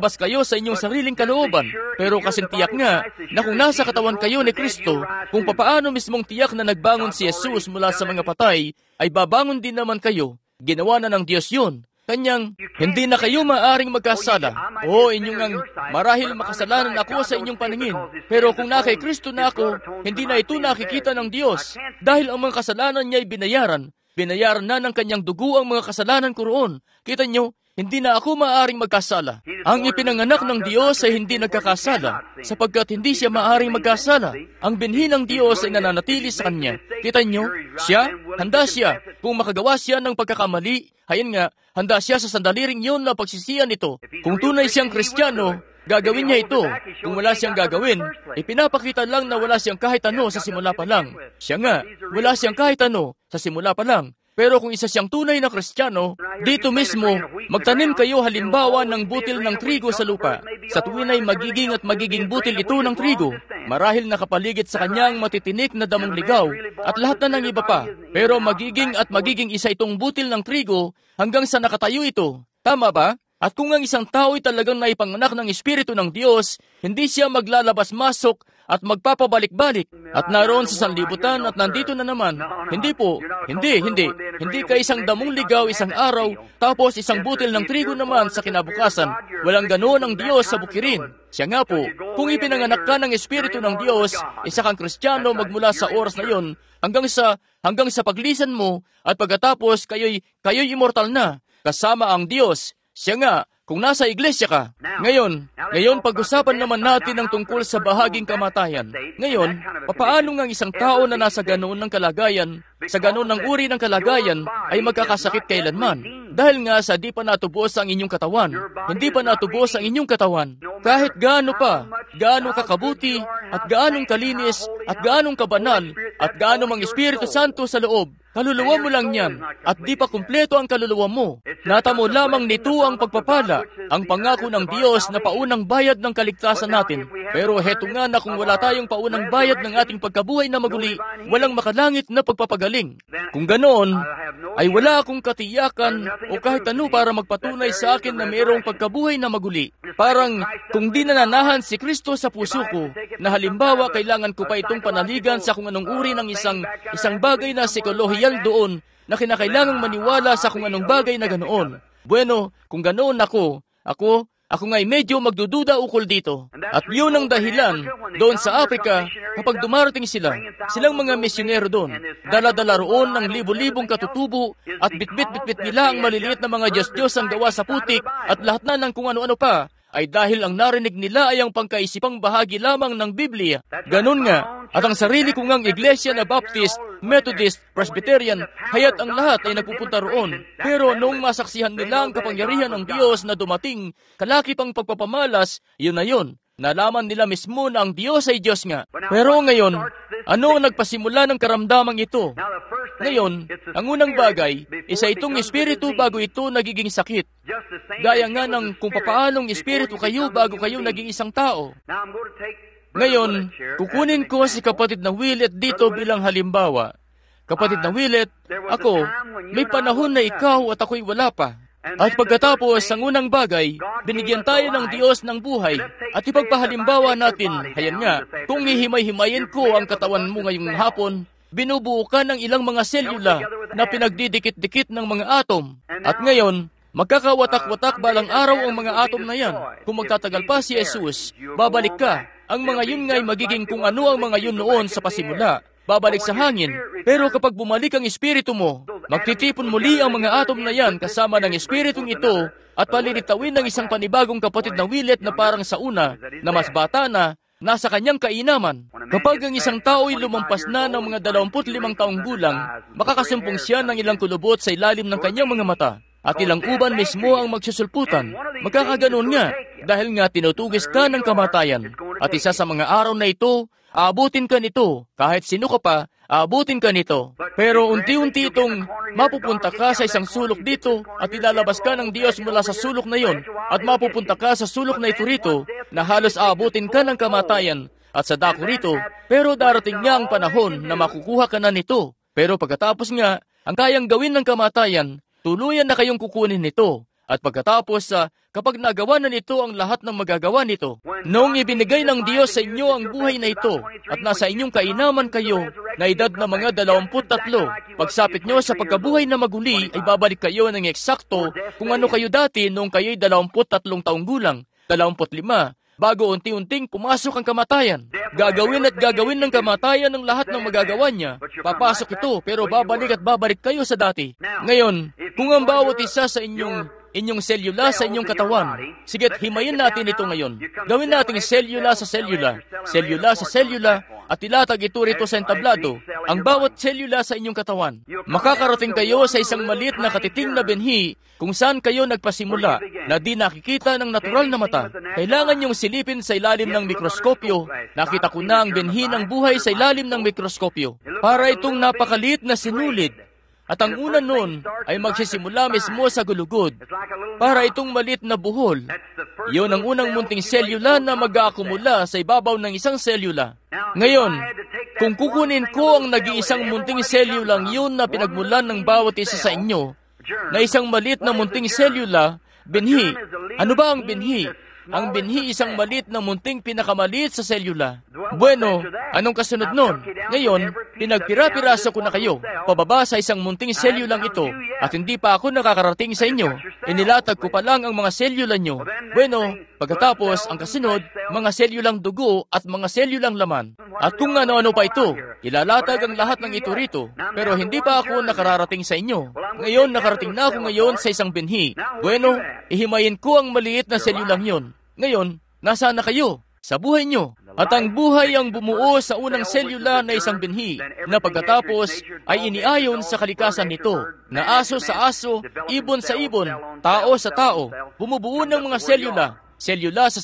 S1: sa inyong sariling kalooban. Pero kasing tiyak nga na kung nasa katawan kayo ni Kristo, kung papaano mismong tiyak na nagbangon si Jesus mula sa mga patay, ay babangon din naman kayo. Ginawa na ng Diyos yun. Kanyang, hindi na kayo maaring magkasala. O inyong ang, marahil makasalanan ako sa inyong paningin. Pero kung na kay Kristo na ako, hindi na ito nakikita ng Diyos. Dahil ang mga kasalanan niya ay binayaran. Binayaran na ng kanyang dugo ang mga kasalanan ko roon. Kita nyo, hindi na ako maaaring magkasala. Ang ipinanganak ng Diyos ay hindi nagkakasala, sapagkat hindi siya maaaring magkasala. Ang binhi ng Diyos ay nananatili sa kanya. Kita nyo, handa siya. Kung makagawa siya ng pagkakamali, hayan nga, handa siya sa sandali ring yun na pagsisiyan ito. Kung tunay siyang Kristiyano, gagawin niya ito. Kung wala siyang gagawin, ipinapakita lang na wala siyang kahit ano sa simula pa lang. Siya nga, wala siyang kahit ano sa simula pa lang. Pero kung isa siyang tunay na Kristiyano, dito mismo, magtanim kayo halimbawa ng butil ng trigo sa lupa. Sa tuwin ay magiging at magiging butil ito ng trigo. Marahil nakapaligid sa kanyang matitinik na damong ligaw at lahat na ng iba pa. Pero magiging at magiging isa itong butil ng trigo hanggang sa nakatayo ito. Tama ba? At kung ang isang tao ay talagang naipanganak ng Espiritu ng Diyos, hindi siya maglalabas-masok at magpapabalik-balik at naroon sa sanlibutan at nandito na naman. Hindi po. Hindi ka isang damong ligaw isang araw, tapos isang butil ng trigo naman sa kinabukasan. Walang ganoon ang Diyos sa bukirin. Siya nga po, kung ipinanganak ka ng Espiritu ng Diyos, isa kang Kristiyano magmula sa oras na yon hanggang sa paglisan mo at pagkatapos kayo'y immortal na. kasama ang Diyos. Siya nga, kung nasa iglesia ka. Ngayon, pag-usapan naman natin ang tungkol sa bahaging kamatayan. Ngayon, papaano nga isang tao na nasa ganoon ng kalagayan, sa ganoon ng uri ng kalagayan, ay magkakasakit kailanman? Dahil nga sa di pa natubos ang inyong katawan. Hindi pa natubos ang inyong katawan. Kahit gaano pa, gaano kakabuti, at gaanong kalinis, at gaanong kabanal, at gaano mang Espiritu Santo sa loob, kaluluwa mo lang yan, at di pa kumpleto ang kaluluwa mo. Natamo lamang nito ang pagpapala, ang pangako ng Diyos na paunang bayad ng kaligtasan natin. Pero heto nga na kung wala tayong paunang bayad ng ating pagkabuhay na maguli, walang makalangit na pagpapagaling. Kung ganoon, ay wala akong katiyakan o kahit ano para magpatunay sa akin na mayroong pagkabuhay na maguli. Parang kung di nananahan si Kristo sa puso ko, na halimbawa kailangan ko pa itong panaligan sa kung anong uri ng isang bagay na psikolohiyal doon, na kinakailangang maniwala sa kung anong bagay na ganoon. Bueno, kung ganoon ako nga'y medyo magdududa ukol dito. At yun ang dahilan, doon sa Africa, kapag dumarating silang mga misyonero doon, dala-dala roon ng libo-libong katutubo, at bitbit-bitbit nila ang maliliit na mga Diyos-Diyos ang gawa sa putik, at lahat na ng kung ano-ano pa, ay dahil ang narinig nila ay ang pangkaisipang bahagi lamang ng Biblia. Ganun nga, at ang sarili ko ngang iglesia na Baptist, Methodist, Presbyterian, haya't ang lahat ay nagpupunta roon. Pero noong masaksihan nila ang kapangyarihan ng Diyos na dumating, kalakip ang pagpapamalas, yun na yun. Nalaman nila mismo na ang Diyos ay Diyos nga. Pero ngayon, ano ang nagpasimula ng karamdamang ito? Ngayon, ang unang bagay, isa itong espiritu bago ito nagiging sakit. Gaya nga ng kung papaanong espiritu kayo bago kayo naging isang tao. Ngayon, kukunin ko si kapatid na Willet dito bilang halimbawa. Kapatid na Willet, ako, may panahon na ikaw at ako'y wala pa. At pagkatapos, ang unang bagay, binigyan tayo ng Diyos ng buhay at ipagpahalimbawa natin, hayan nga, kung hihimay-himayin ko ang katawan mo ngayong hapon, binubuo ka ng ilang mga selula na pinagdidikit-dikit ng mga atom. At ngayon, magkakawatak-watak balang araw ang mga atom na yan. Kung magtatagal pa si Jesus, babalik ka. Ang mga yun nga'y magiging kung ano ang mga yun noon sa pasimula. Babalik sa hangin. Pero kapag bumalik ang espiritu mo, magtitipon muli ang mga atom na yan kasama ng espiritong ito at palilitawin ng isang panibagong kapatid na Willet na parang sa una, na mas bata na, nasa kanyang kainaman. Kapag ang isang tao ay lumampas na ng mga 25 taong gulang, makakasumpong siya ng ilang kulubot sa ilalim ng kanyang mga mata. At ilang uban mismo ang magsusulputan. Magkakaganon nga, dahil nga tinutugis ka ng kamatayan. At isa sa mga araw na ito, aabutin ka nito. Kahit sino ka pa, aabutin ka nito. Pero unti-unti itong mapupunta ka sa isang sulok dito at ilalabas ka ng Diyos mula sa sulok na yon. At mapupunta ka sa sulok na ito rito na halos aabutin ka ng kamatayan at sa dako rito. Pero darating nga ang panahon na makukuha ka na nito. Pero pagkatapos nga, ang kayang gawin ng kamatayan, tuluyan na kayong kukunin nito. At pagkatapos, kapag nagawa na nito ang lahat ng magagawa nito, noong ibinigay ng Diyos sa inyo ang buhay na ito, at nasa inyong kainaman kayo, na edad na mga 23, pagsapit nyo sa pagkabuhay na maguli, ay babalik kayo ng eksakto kung ano kayo dati noong kayo'y 23 taong gulang, 25, bago unti-unting pumasok ang kamatayan. Gagawin ng kamatayan ng lahat ng magagawa niya. Papasok ito, pero babalik at babalik kayo sa dati. Ngayon, kung ang bawat isa sa inyong selula sa inyong katawan, sige't himayin natin ito ngayon. Gawin natin selula sa selula, selula sa selula, at ilatag ito rito sa entablado, ang bawat selula sa inyong katawan. Makakarating kayo sa isang maliit na katiting na binhi kung saan kayo nagpasimula na di nakikita ng natural na mata. Kailangan niyong silipin sa ilalim ng mikroskopyo. Nakita ko na ang binhi ng buhay sa ilalim ng mikroskopyo. Para itong napakaliit na sinulid. At ang una nun ay magsisimula mismo sa gulugod. Para itong maliit na buhol. Iyon ang unang munting selula na mag-aakumula sa ibabaw ng isang selula. Ngayon, kung kukunin ko ang nag-iisang munting selulang yun na pinagmulan ng bawat isa sa inyo, na isang maliit na munting selula, binhi. Ano ba ang binhi? Ang binhi isang maliit na munting pinakamaliit sa selula. Bueno, anong kasunod nun? Ngayon, pinagpira-piraso ko na kayo, pababa sa isang munting selulang ito, at hindi pa ako nakakarating sa inyo. Inilatag ko pa lang ang mga selula nyo. Bueno, pagkatapos, ang kasunod, mga selulang dugo at mga selulang laman. At kung ano-ano pa ito, ilalatag ang lahat ng ito rito. Pero hindi pa ako nakararating sa inyo. Ngayon, nakarating na ako ngayon sa isang binhi. Bueno, ihimayin ko ang maliit na selyulang yon. Ngayon, nasaan na kayo? Sa buhay nyo. At ang buhay ang bumuo sa unang selula na isang binhi, na pagkatapos ay iniayon sa kalikasan nito, na aso sa aso, ibon sa ibon, tao sa tao, bumubuo ng mga selula sa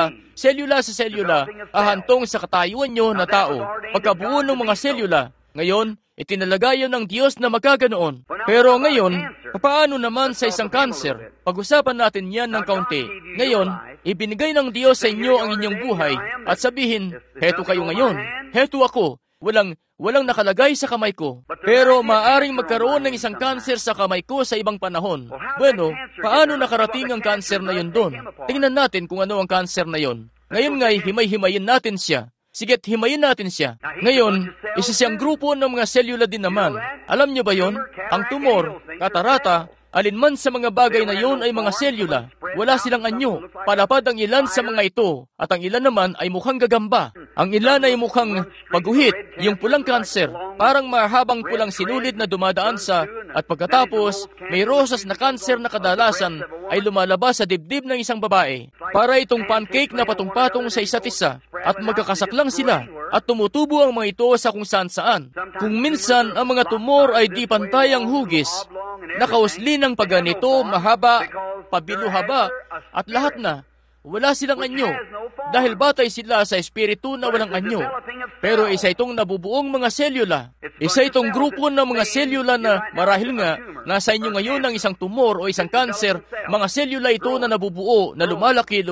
S1: selula, ahantong sa katayuan nyo na tao, pagkabuo ng mga selula. Ngayon, itinalagayon ng Diyos na magkaganoon. Pero ngayon, paano naman sa isang kanser? Pag-usapan natin yan ng kaunti. Ngayon, ibinigay ng Diyos sa inyo ang inyong buhay at sabihin, heto kayo ngayon, heto ako, walang nakalagay sa kamay ko. Pero maaring magkaroon ng isang kanser sa kamay ko sa ibang panahon. Bueno, paano nakarating ang kanser na yun doon? Tingnan natin kung ano ang kanser na yun. Ngayon nga'y himay-himayin natin siya. Sige't himayin natin siya. Ngayon, isa siyang grupo ng mga selula din naman. Alam niyo ba yon? Ang tumor, katarata, alinman sa mga bagay na yon ay mga selula. Wala silang anyo. Palapad ang ilan sa mga ito, at ang ilan naman ay mukhang gagamba. Ang ilan ay mukhang paguhit, yung pulang kanser, parang mahabang pulang sinulid na dumadaan sa, at pagkatapos, may rosas na kanser na kadalasan ay lumalabas sa dibdib ng isang babae. Para itong pancake na patong-patong sa isa't isa, at magkakasaklang sila, at tumutubo ang mga ito sa kung saan-saan. Kung minsan ang mga tumor ay di pantay ang hugis, nakausli ng pagganito, mahaba, pabiluhaba, at lahat na, wala silang anyo, dahil batay sila sa espiritu na walang anyo. Pero isa itong nabubuong mga selula. Isa itong grupo ng mga selula na marahil nga, nasa inyo ngayon ng isang tumor o isang kanser, mga selula ito na nabubuo, na lumalaki,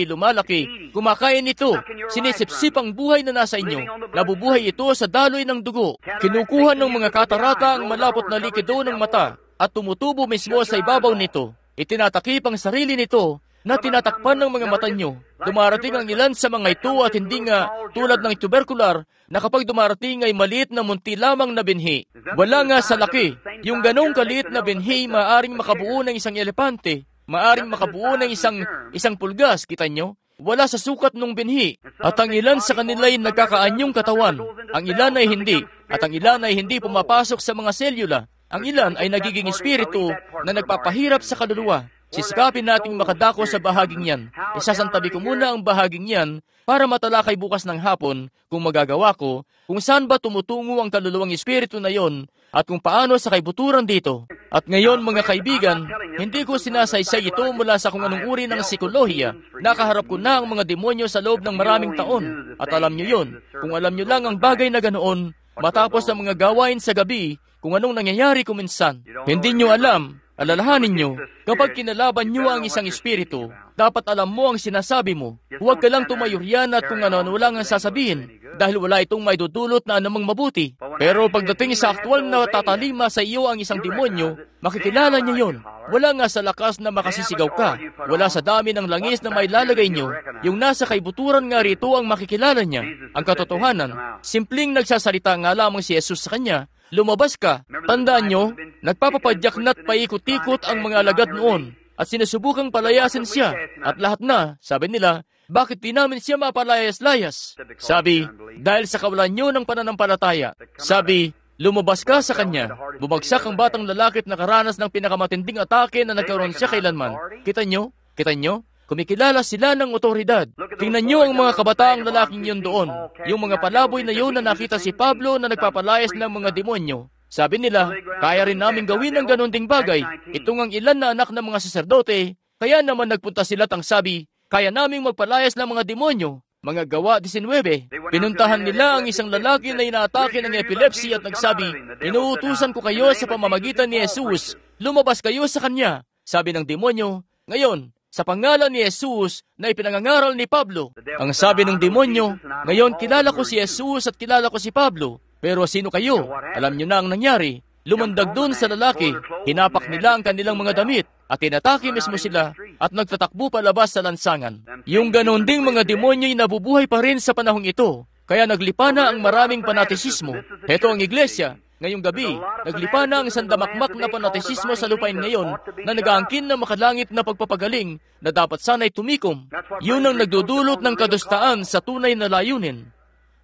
S1: kumakain ito, sinisipsip ang buhay na nasa inyo, nabubuhay ito sa daloy ng dugo, kinukuha ng mga katarata ang malapot na likido ng mata, at tumutubo mismo sa ibabaw nito. Itinatakip ang sarili nito, na tinatakpan ng mga mata nyo. Dumarating ang ilan sa mga ito at hindi nga tulad ng tubercular na kapag dumarating ay maliit na munti lamang na binhi. Wala nga sa laki. Yung ganong kaliit na binhi maaring makabuo ng isang elepante, maaring makabuo ng isang pulgas, kita nyo? Wala sa sukat ng binhi. At ang ilan sa kanila ay nagkakaanyong katawan. Ang ilan ay hindi. At ang ilan ay hindi pumapasok sa mga selula. Ang ilan ay nagiging espiritu na nagpapahirap sa kaluluwa. Sisikapin nating makadako sa bahaging yan. Isasantabi ko muna ang bahaging yan para matalakay bukas ng hapon kung magagawa ko kung saan ba tumutungo ang kaluluwang espiritu na yon at kung paano sa kaibuturan dito. At ngayon mga kaibigan, hindi ko sinasaysay ito mula sa kung anong uri ng psikolohiya. Nakaharap ko na ang mga demonyo sa loob ng maraming taon. At alam nyo yon, kung alam nyo lang ang bagay na ganoon, matapos ang mga gawain sa gabi, kung anong nangyayari kuminsan. Hindi nyo alam. Alalahanin nyo, kapag kinalaban nyo ang isang espiritu, dapat alam mo ang sinasabi mo. Huwag ka lang tumayurian at kung ano lang ang sasabihin, dahil wala itong may dudulot na anumang mabuti. Pero pagdating sa aktwal na tatalima sa iyo ang isang demonyo, makikilala niya yon. Wala nga sa lakas na makasisigaw ka. Wala sa dami ng langis na may lalagay nyo. Yung nasa kaibuturan nga rito ang makikilala niya. Ang katotohanan, simpleng nagsasalita nga lamang si Jesus sa kanya, lumabas ka. Tandaan nyo, nagpapapadyak na't paikot-ikot ang mga alagad noon at sinusubukang palayasin siya. At lahat na, sabi nila, bakit di namin siya mapalayas-layas? Sabi, dahil sa kawalan nyo ng pananampalataya. Sabi, lumabas ka sa kanya. Bumagsak ang batang lalaki at nakaranas ng pinakamatinding atake na nagkaroon siya kailanman. Kita nyo? Kita nyo? Kumikilala sila ng otoridad. Tingnan nyo ang mga kabataang lalaking yun doon. Yung mga palaboy na yun na nakita si Pablo na nagpapalayas ng mga demonyo. Sabi nila, kaya rin namin gawin ang ganun ding bagay. Itong ang ilan na anak ng mga saserdote, kaya naman nagpunta sila tang sabi, kaya naming magpalayas ng mga demonyo. Mga Gawa 19. Pinuntahan nila ang isang lalaki na inaatake ng epilepsy at nagsabi, inuutusan ko kayo sa pamamagitan ni Jesus, lumabas kayo sa kanya. Sabi ng demonyo, ngayon, sa pangalan ni Jesus na ipinangangaral ni Pablo. Ang sabi ng demonyo, ngayon kilala ko si Jesus at kilala ko si Pablo. Pero sino kayo? Alam nyo na ang nangyari. Lumundag doon sa lalaki, hinapak nila ang kanilang mga damit at tinatake mismo sila at nagtatakbo palabas sa lansangan. Yung ganon ding mga demonyo'y nabubuhay pa rin sa panahong ito. Kaya naglipa na ang maraming panatisismo. Heto ang iglesia. Ngayong gabi, naglipa na ang sandamakmak na panatisismo sa lupain ngayon na nag-aangkin na makalangit na pagpapagaling na dapat sana'y tumikom. Yun ang nagdudulot ng kadustaan sa tunay na layunin.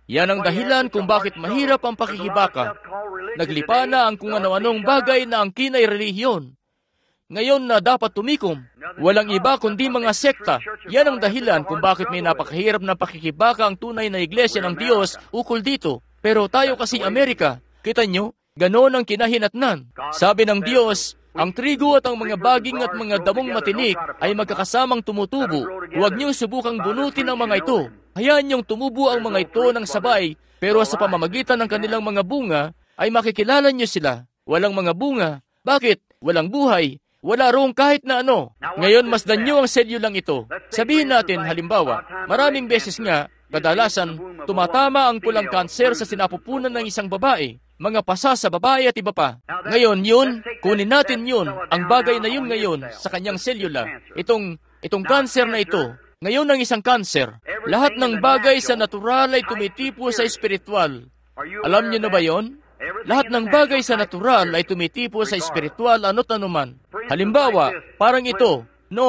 S1: Yan ang dahilan kung bakit mahirap ang pakikibaka. Naglipa na ang kung ano-anong bagay na ang kinay relihiyon. Ngayon na dapat tumikom, walang iba kundi mga sekta. Yan ang dahilan kung bakit may napakahirap na pakikibaka ang tunay na iglesia ng Diyos ukol dito. Pero tayo kasi Amerika, kita nyo, ganon ang kinahinatnan. Sabi ng Diyos, ang trigo at ang mga baging at mga damong matinik ay magkakasamang tumutubo. Huwag niyong subukang bunutin ang mga ito. Hayaan niyong tumubo ang mga ito ng sabay, pero sa pamamagitan ng kanilang mga bunga, ay makikilala niyo sila. Walang mga bunga. Bakit? Walang buhay. Wala roong kahit na ano. Ngayon, masdan niyo ang selyo lang ito. Sabihin natin, halimbawa, maraming beses nga, kadalasan, tumatama ang pulang kanser sa sinapupunan ng isang babae. Mga pasa sa babae at iba pa. Ngayon, yun, kunin natin yun, ang bagay na yun ngayon sa kanyang selula. Itong kanser na ito, ngayon ang isang kanser. Lahat ng bagay sa natural ay tumitipo sa espiritual. Alam niyo na ba yon? Lahat ng bagay sa natural ay tumitipo sa espiritual ano't anuman. Halimbawa, parang ito,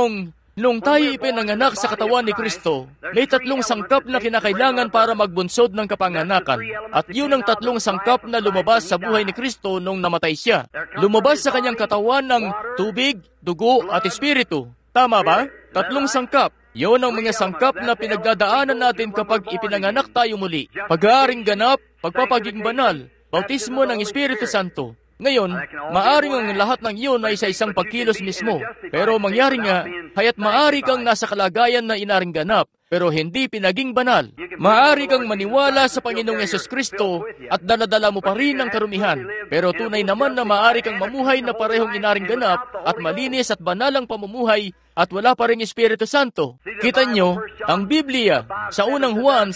S1: Noong tayo ipinanganak sa katawan ni Kristo, may 3 sangkap na kinakailangan para magbunsod ng kapanganakan. At yun ang 3 sangkap na lumabas sa buhay ni Kristo nung namatay siya. Lumabas sa kanyang katawan ng tubig, dugo at espiritu. Tama ba? 3 sangkap. Yun ang mga sangkap na pinagdadaanan natin kapag ipinanganak tayo muli. Pag-aaring ganap, pagpapaging banal, bautismo ng Espiritu Santo. Ngayon, maaring ang lahat ng iyon ay sa isang pagkilos mismo. Pero mangyari nga, kaya't maari kang nasa kalagayan na inaring ganap, pero hindi pinaging banal. Maari kang maniwala sa Panginoong Yesus Kristo at daladala mo pa rin ang karumihan. Pero tunay naman na maari kang mamuhay na parehong inaring ganap at malinis at banal ang pamumuhay at wala pa rin Espiritu Santo. Kita nyo, ang Biblia sa unang Juan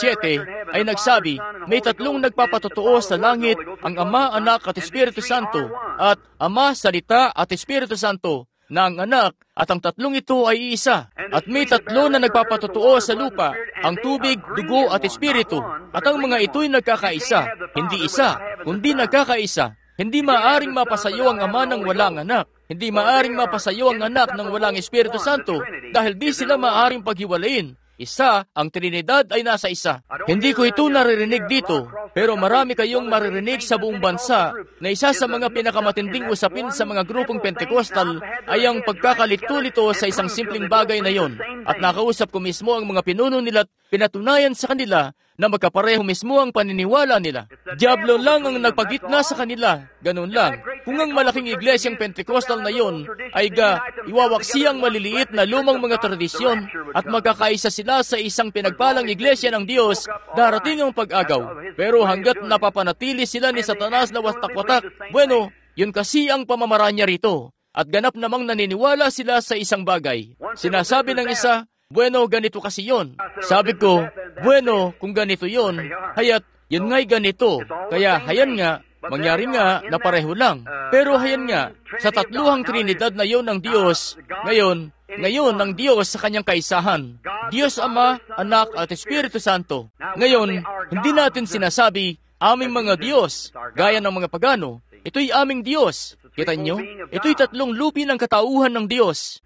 S1: 5:7 ay nagsabi, may 3 nagpapatotoo sa langit, ang Ama, Anak at Espiritu Santo, at Ama, Salita at Espiritu Santo, na ang anak at ang 3 ito ay iisa. At may 3 na nagpapatotoo sa lupa, ang tubig, dugo at espiritu. At ang mga ito'y nagkakaisa, hindi isa, kundi nagkakaisa. Hindi maaring mapasayo ang Ama ng walang anak. Hindi maaring mapasayo ang anak ng walang Espiritu Santo dahil di sila maaring paghiwalayin. Isa, ang Trinidad ay nasa isa. Hindi ko ito naririnig dito, pero marami kayong maririnig sa buong bansa na isa sa mga pinakamatinding usapin sa mga grupong Pentecostal ay ang pagkakalito-lito sa isang simpleng bagay na yon. At nakausap ko mismo ang mga pinuno nila at pinatunayan sa kanila na magkapareho mismo ang paniniwala nila. Diablo lang ang nagpagitna sa kanila. Ganun lang. Kung ang malaking iglesyang Pentecostal na yon ay iwawaksi ang maliliit na lumang mga tradisyon at magkakaisa sila sa isang pinagpalang iglesia ng Diyos, darating ang pag-agaw. Pero hanggat napapanatili sila ni Satanas na watak-watak, bueno, yun kasi ang pamamaraan niya rito. At ganap namang naniniwala sila sa isang bagay. Sinasabi ng isa, bueno, ganito kasi yon. Sabi ko, bueno, kung ganito yon, hayat, yun nga'y ganito. Kaya hayan nga, mangyari nga na pareho lang. Pero hayan nga, sa 3 Trinidad na yon ng Diyos, ngayon ng Diyos sa kanyang kaisahan. Diyos Ama, Anak at Espiritu Santo. Ngayon, hindi natin sinasabi, aming mga Diyos, gaya ng mga pagano. Ito'y aming Diyos. Kita nyo? Ito'y 3 lupi ng katauhan ng Diyos.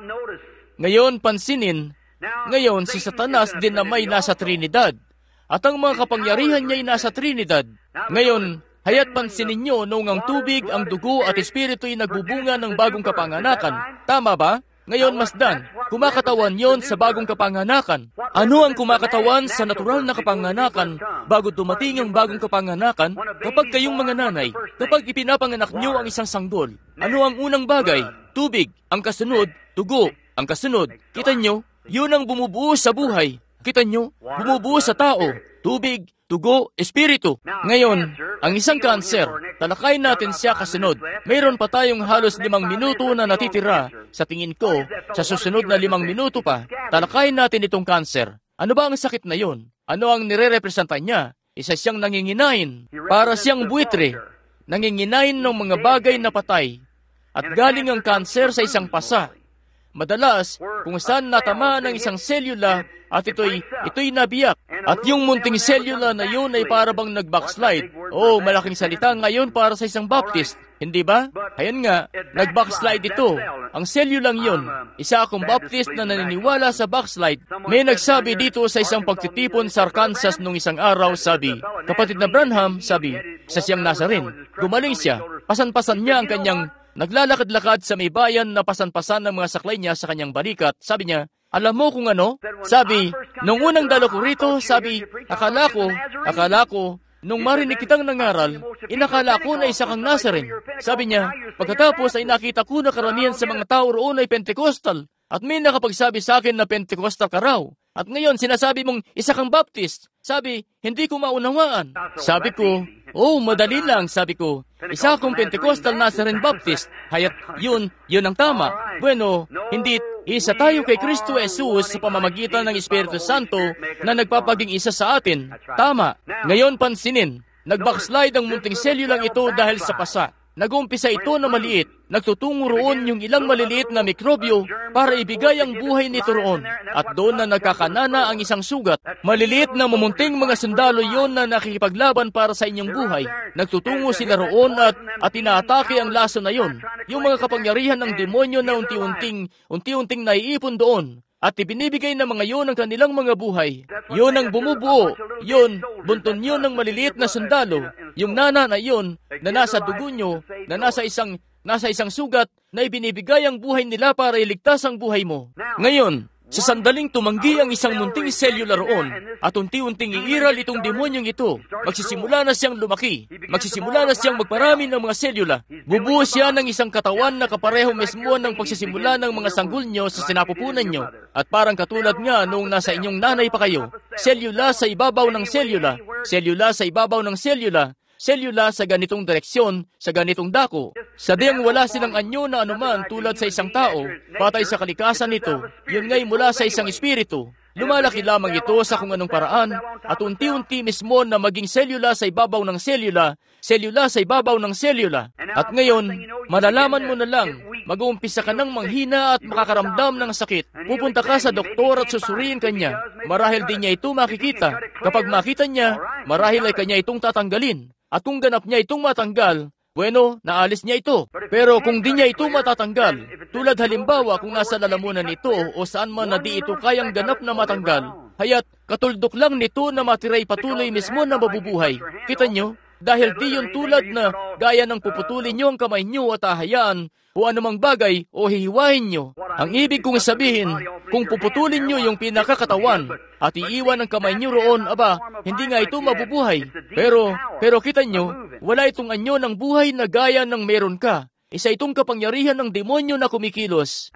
S1: Ngayon, pansinin, ngayon si Satanas din na may nasa Trinidad. At ang mga kapangyarihan niya'y nasa Trinidad. Ngayon, hayat pansinin nyo noong ang tubig, ang dugo at espiritu'y nagbubunga ng bagong kapanganakan. Tama ba? Ngayon, masdan, kumakatawan yon sa bagong kapanganakan. Ano ang kumakatawan sa natural na kapanganakan bago dumating ang bagong kapanganakan? Kapag kayong mga nanay, kapag ipinapanganak nyo ang isang sanggol, ano ang unang bagay? Tubig, ang kasunod, dugo, ang kasunod. Kita nyo, yun ang bumubuo sa buhay. Kita nyo, bumubuo sa tao. Tubig, dugo, espiritu. Ngayon, ang isang kanser, talakayin natin siya kasunod. Mayroon pa tayong halos 5 minuto na natitira. Sa tingin ko, sa susunod na 5 minuto pa, talakayin natin itong kanser. Ano ba ang sakit na yon? Ano ang nire-representa niya? Isa siyang nanginginain. Para siyang buitre. Nanginginain ng mga bagay na patay. At galing ang kanser sa isang pasa. Madalas, kung saan natamaan ng isang selula at ito'y nabiyak. At yung munting selula na yun ay para bang nag-backslide. Oh, malaking salita ngayon para sa isang Baptist. Hindi ba? Ayan nga, nag-backslide ito. Ang selyo lang yun. Isa akong Baptist na naniniwala sa backslide. May nagsabi dito sa isang pagtitipon sa Arkansas nung isang araw, sabi, kapatid na Branham, sabi, isa siyang Nazarene. Gumaling siya. Pasan-pasan niya ang kanyang naglalakad-lakad sa may bayan na pasan-pasan ng mga saklay niya sa kanyang balikat. Sabi niya, alam mo kung ano? Sabi, nung unang dalo ko rito, sabi, akala ko, nung marinig kitang nangaral, inakala ko na isa kang Nazarene. Sabi niya, pagkatapos ay nakita ko na karamihan sa mga tao roon ay Pentecostal. At may nakapagsabi sa akin na Pentecostal ka raw. At ngayon, sinasabi mong isa kang Baptist. Sabi, hindi ko maunawaan. Sabi ko, madali lang, sabi ko. Isa akong Pentecostal Nazarene Baptist. Hayat, yun ang tama. Bueno, hindi isa tayo kay Kristo Jesus sa pamamagitan ng Espiritu Santo na nagpapaging isa sa atin. Tama. Ngayon pansinin, nag-backslide ang munting selyo lang ito dahil sa pasa. Nag-umpisa ito na maliit. Nagtutungo roon yung ilang maliliit na mikrobyo para ibigay ang buhay nito roon. At doon na nagkakanana ang isang sugat. Maliliit na mamunting mga sundalo yon na nakikipaglaban para sa inyong buhay. Nagtutungo sila roon at inaatake ang laso na yon. Yung mga kapangyarihan ng demonyo na unti-unting naiipon doon. At ibinibigay ng mga yon ang kanilang mga buhay. Yon ang bumubuo. Bunton yun ng maliliit na sundalo. Yung nana na yon na nasa dugo nyo, na nasa isang sugat na ibinibigay ang buhay nila para iligtas ang buhay mo. Ngayon, sa sandaling tumanggi ang isang munting selula roon at unti-unting iiral itong demonyong ito, magsisimula na siyang lumaki. Magsisimula na siyang magparami ng mga selula. Bubuo siya ng isang katawan na kapareho mismo ng pagsisimula ng mga sanggol nyo sa sinapupunan nyo. At parang katulad nga noong nasa inyong nanay pa kayo, selula sa ibabaw ng selula, selula sa ibabaw ng selula, selula sa ganitong direksyon, sa ganitong dako. Sadyang wala silang anyo na anuman tulad sa isang tao, patay sa kalikasan nito, yun nga'y mula sa isang espiritu. Lumalaki lamang ito sa kung anong paraan, at unti-unti mismo na maging selula sa ibabaw ng selula, selula sa ibabaw ng selula. At ngayon, malalaman mo na lang, mag-uumpisa ka ng manghina at makakaramdam ng sakit. Pupunta ka sa doktor at susuriin kanya. Marahil di niya ito makikita. Kapag makita niya, marahil ay kanya itong tatanggalin. At kung ganap niya itong matanggal, bueno, naalis niya ito. Pero kung di niya ito matatanggal, tulad halimbawa kung nasa lalamunan nito o saan man na di ito kayang ganap na matanggal, hayat katuldok lang nito na matiray patuloy mismo na mabubuhay. Kita nyo? Dahil di yung tulad na gaya ng puputulin nyo ang kamay nyo at ahayaan o anumang bagay o hihiwain nyo. Ang ibig kong sabihin, kung puputulin nyo yung pinakakatawan at iiwan ang kamay nyo roon, aba, hindi nga ito mabubuhay. Pero kita nyo, wala itong anyo ng buhay na gaya ng meron ka. Isa itong kapangyarihan ng demonyo na kumikilos.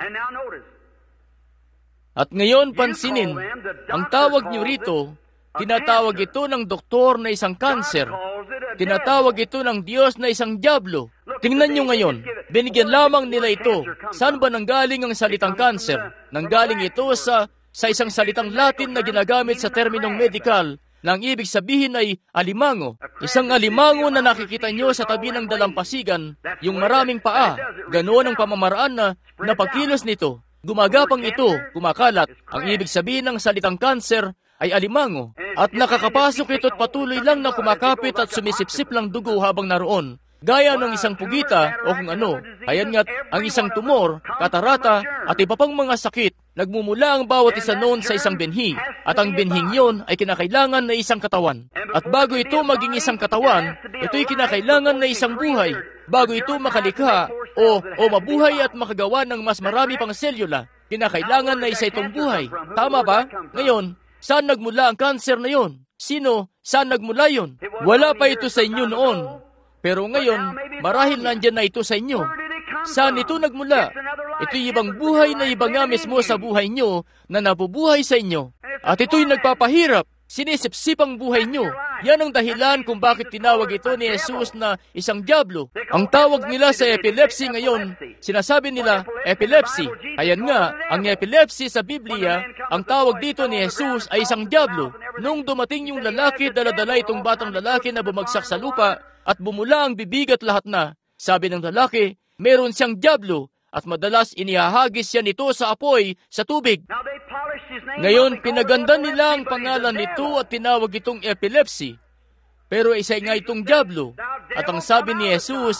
S1: At ngayon pansinin, ang tawag nyo rito, tinatawag ito ng doktor na isang kanser. Tinatawag ito ng Diyos na isang dyablo. Tingnan nyo ngayon, binigyan lamang nila ito. Saan ba nanggaling ang salitang kanser? Nanggaling ito sa isang salitang Latin na ginagamit sa terminong medikal na ang ibig sabihin ay alimango. Isang alimango na nakikita nyo sa tabi ng dalampasigan, yung maraming paa. Ganoon ang pamamaraan na pagkilos nito. Gumagapang ito, kumakalat. Ang ibig sabihin ng salitang kanser ay alimango. At nakakapasok ito at patuloy lang na kumakapit at sumisipsip lang dugo habang naroon. Gaya ng isang pugita o kung ano. Ayan nga't ang isang tumor, katarata at iba pang mga sakit, nagmumula ang bawat isa noon sa isang binhi. At ang binhing yon ay kinakailangan na isang katawan. At bago ito maging isang katawan, ito'y kinakailangan na isang buhay. Bago ito makalikha o mabuhay at makagawa ng mas marami pang selula, kinakailangan na isa itong buhay. Tama ba? Ngayon, saan nagmula ang kanser na yon? Sino? Saan nagmula yon? Wala pa ito sa inyo noon. Pero ngayon, marahil nandyan na ito sa inyo. Saan ito nagmula? Ito'y ibang buhay na iba nga mismo sa buhay nyo na nabubuhay sa inyo. At ito'y nagpapahirap. Sinisipsip ang buhay nyo. Yan ang dahilan kung bakit tinawag ito ni Jesus na isang dyablo. Ang tawag nila sa epilepsy ngayon, sinasabi nila epilepsy. Ayan nga, ang epilepsy sa Biblia, ang tawag dito ni Jesus ay isang dyablo. Nung dumating yung lalaki, dala-dala itong batang lalaki na bumagsak sa lupa at bumula ang bibig at lahat na. Sabi ng lalaki, meron siyang dyablo at madalas inihahagis siya nito sa apoy sa tubig. Ngayon, pinaganda nila ang pangalan nito at tinawag itong epilepsy. Pero isa nga itong dyablo. At ang sabi ni Jesus,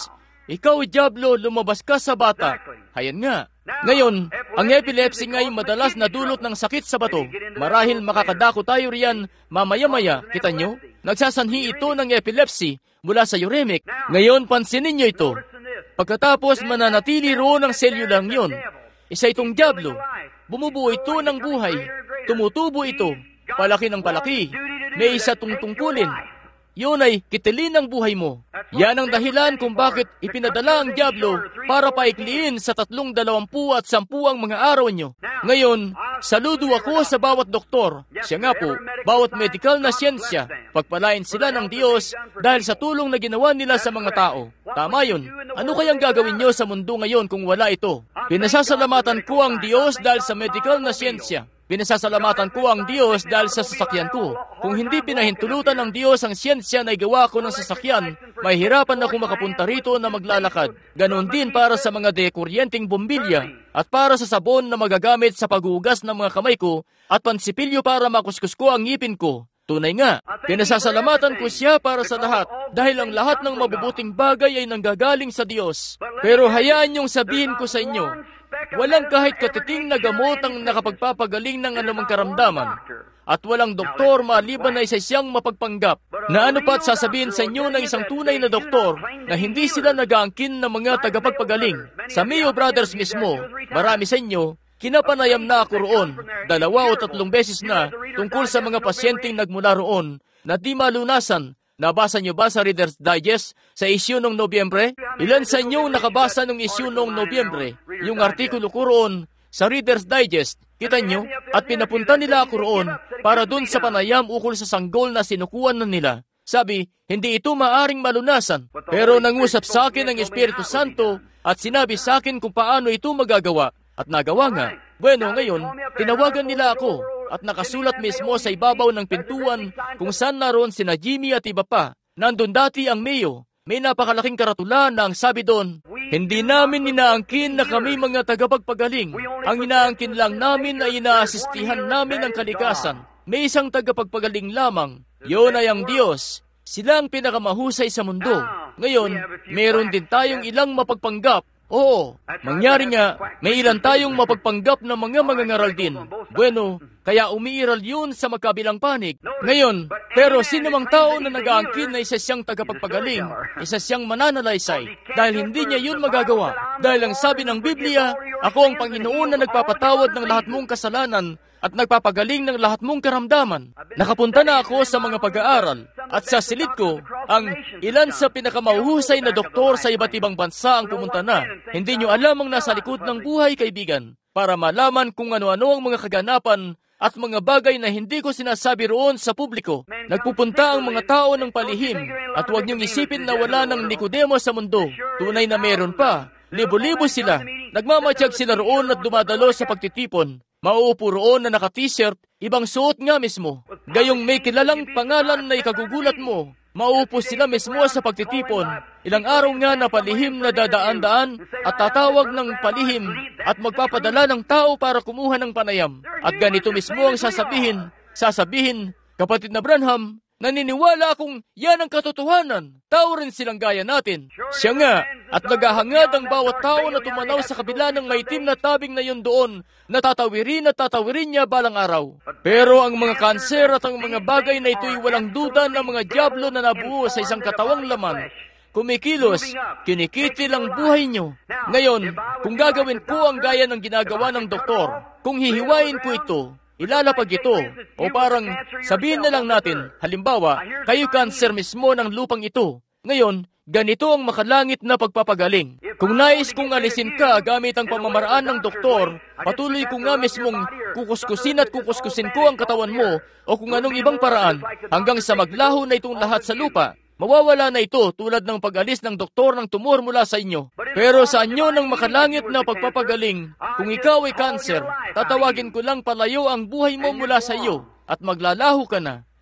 S1: Ikaw, Diablo, lumabas ka sa bata. Hayan nga. Ngayon, ang epilepsy nga'y madalas na dulot ng sakit sa bato. Marahil makakadako tayo riyan mamaya-maya, kita nyo? Nagsasanhi ito ng epilepsy mula sa uremic. Ngayon, pansinin nyo ito. Pagkatapos mananatili roon ang selyulang yon, isa itong Diablo. Bumubuo ito ng buhay. Tumutubo ito. Palaki ng palaki. May isa tungtungkulin. Yun ay kitilin ng buhay mo. Yan ang dahilan kung bakit ipinadala ang Diablo para paikliin sa 320 at 10 ang mga araw nyo. Ngayon, saludo ako sa bawat doktor. Siya nga po, bawat medical na siyensya. Pagpalain sila ng Diyos dahil sa tulong na ginawa nila sa mga tao. Tama yun. Ano kayang gagawin nyo sa mundo ngayon kung wala ito? Pinasasalamatan ko ang Diyos dahil sa medical na siyensya. Pinasasalamatan ko ang Diyos dahil sa sasakyan ko. Kung hindi pinahintulutan ng Diyos ang siyensya na igawa ko ng sasakyan, mahihirapan ako makapunta rito na maglalakad. Ganon din para sa mga dekuryenteng bombilya at para sa sabon na magagamit sa paghugas ng mga kamay ko at pansipilyo para makuskus ko ang ngipin ko. Tunay nga, pinasasalamatan ko siya para sa lahat dahil ang lahat ng mabubuting bagay ay nanggagaling sa Diyos. Pero hayaan niyong sabihin ko sa inyo, walang kahit katiting na gamot ang nakapagpapagaling ng anumang karamdaman. At walang doktor maliban na isa siyang mapagpanggap. Na ano pa't sasabihin sa inyo ng isang tunay na doktor na hindi sila nag-aangkin ng mga tagapagpagaling. Sa Mayo Brothers mismo, marami sa inyo, kinapanayam na ako roon, 2 o 3 beses na tungkol sa mga pasyenteng nagmula roon na di malunasan. Nabasa niyo ba sa Reader's Digest sa issue noong Nobyembre? Ilan sa inyo nakabasa ng issue noong Nobyembre? Yung artikulo ko roon sa Reader's Digest, kita nyo? At pinapunta nila ako roon para dun sa panayam ukol sa sanggol na sinukuan na nila. Sabi, hindi ito maaring malunasan. Pero nangusap sa akin ang Espiritu Santo at sinabi sa akin kung paano ito magagawa. At nagawa nga. Bueno, ngayon, tinawagan nila ako at nakasulat mismo sa ibabaw ng pintuan kung saan naroon sina Jimmy at iba pa. Nandun dati ang Mayo. May napakalaking karatula na ang sabi doon, hindi namin inaangkin na kami mga tagapagpagaling. Ang inaangkin lang namin ay inaasistihan namin ang kalikasan. May isang tagapagpagaling lamang. Yun ay ang Diyos. Sila ang pinakamahusay sa mundo. Ngayon, meron din tayong ilang mapagpanggap. Oo, mangyari nga, may ilan tayong mapagpanggap na mga mangangaral din. Bueno, kaya umiiral yun sa magkabilang panig. Ngayon, pero sino mang tao na nag-aangkin na isa siyang tagapagpagaling, isa siyang mananalaysay, dahil hindi niya yun magagawa. Dahil ang sabi ng Biblia, ako ang Panginoon na nagpapatawad ng lahat mong kasalanan at nagpapagaling ng lahat mong karamdaman. Nakapunta na ako sa mga pag-aaral at sa silid ko, ang ilan sa pinakamahuhusay na doktor sa iba't ibang bansa ang pumunta na. Hindi nyo alam ang nasa likod ng buhay, kaibigan, para malaman kung ano-ano ang mga kaganapan at mga bagay na hindi ko sinasabi roon sa publiko. Nagpupunta ang mga tao ng palihim at huwag niyong isipin na wala ng Nicodemo sa mundo. Tunay na meron pa. Libo-libo sila. Nagmamatsyag sila roon at dumadalo sa pagtitipon. Mauupo roon na naka-t-shirt, ibang suot nga mismo. Gayong may kilalang pangalan na ikagugulat mo. Mauupo sila mismo sa pagtitipon. Ilang araw nga na palihim na dadaan-daan at tatawag ng palihim at magpapadala ng tao para kumuha ng panayam. At ganito mismo ang sasabihin, kapatid na Branham, naniniwala akong yan ang katotohanan. Tao rin silang gaya natin. Siya nga, at naghahangad ang bawat tao na tumanaw sa kabila ng maitim na tabing na yun doon, natatawirin niya balang araw. Pero ang mga kanser at ang mga bagay na ito'y walang duda ng mga diablo na nabuo sa isang katawang laman. Kumikilos, kinikitil ang buhay nyo. Ngayon, kung gagawin ko ang gaya ng ginagawa ng doktor, kung hihiwain ko ito, ilalapag ito, o parang sabihin na lang natin, halimbawa, kayo kanser mismo ng lupang ito. Ngayon, ganito ang makalangit na pagpapagaling. Kung nais kong alisin ka gamit ang pamamaraan ng doktor, patuloy ko nga mismong kukuskusin ko ang katawan mo o kung anong ibang paraan hanggang sa maglaho na itong lahat sa lupa. Mawawala na ito tulad ng pag-alis ng doktor ng tumor mula sa inyo. Pero sa anyo ng makalangit na pagpapagaling, kung ikaw ay kanser, tatawagin ko lang palayo ang buhay mo mula sa iyo at maglalaho ka na.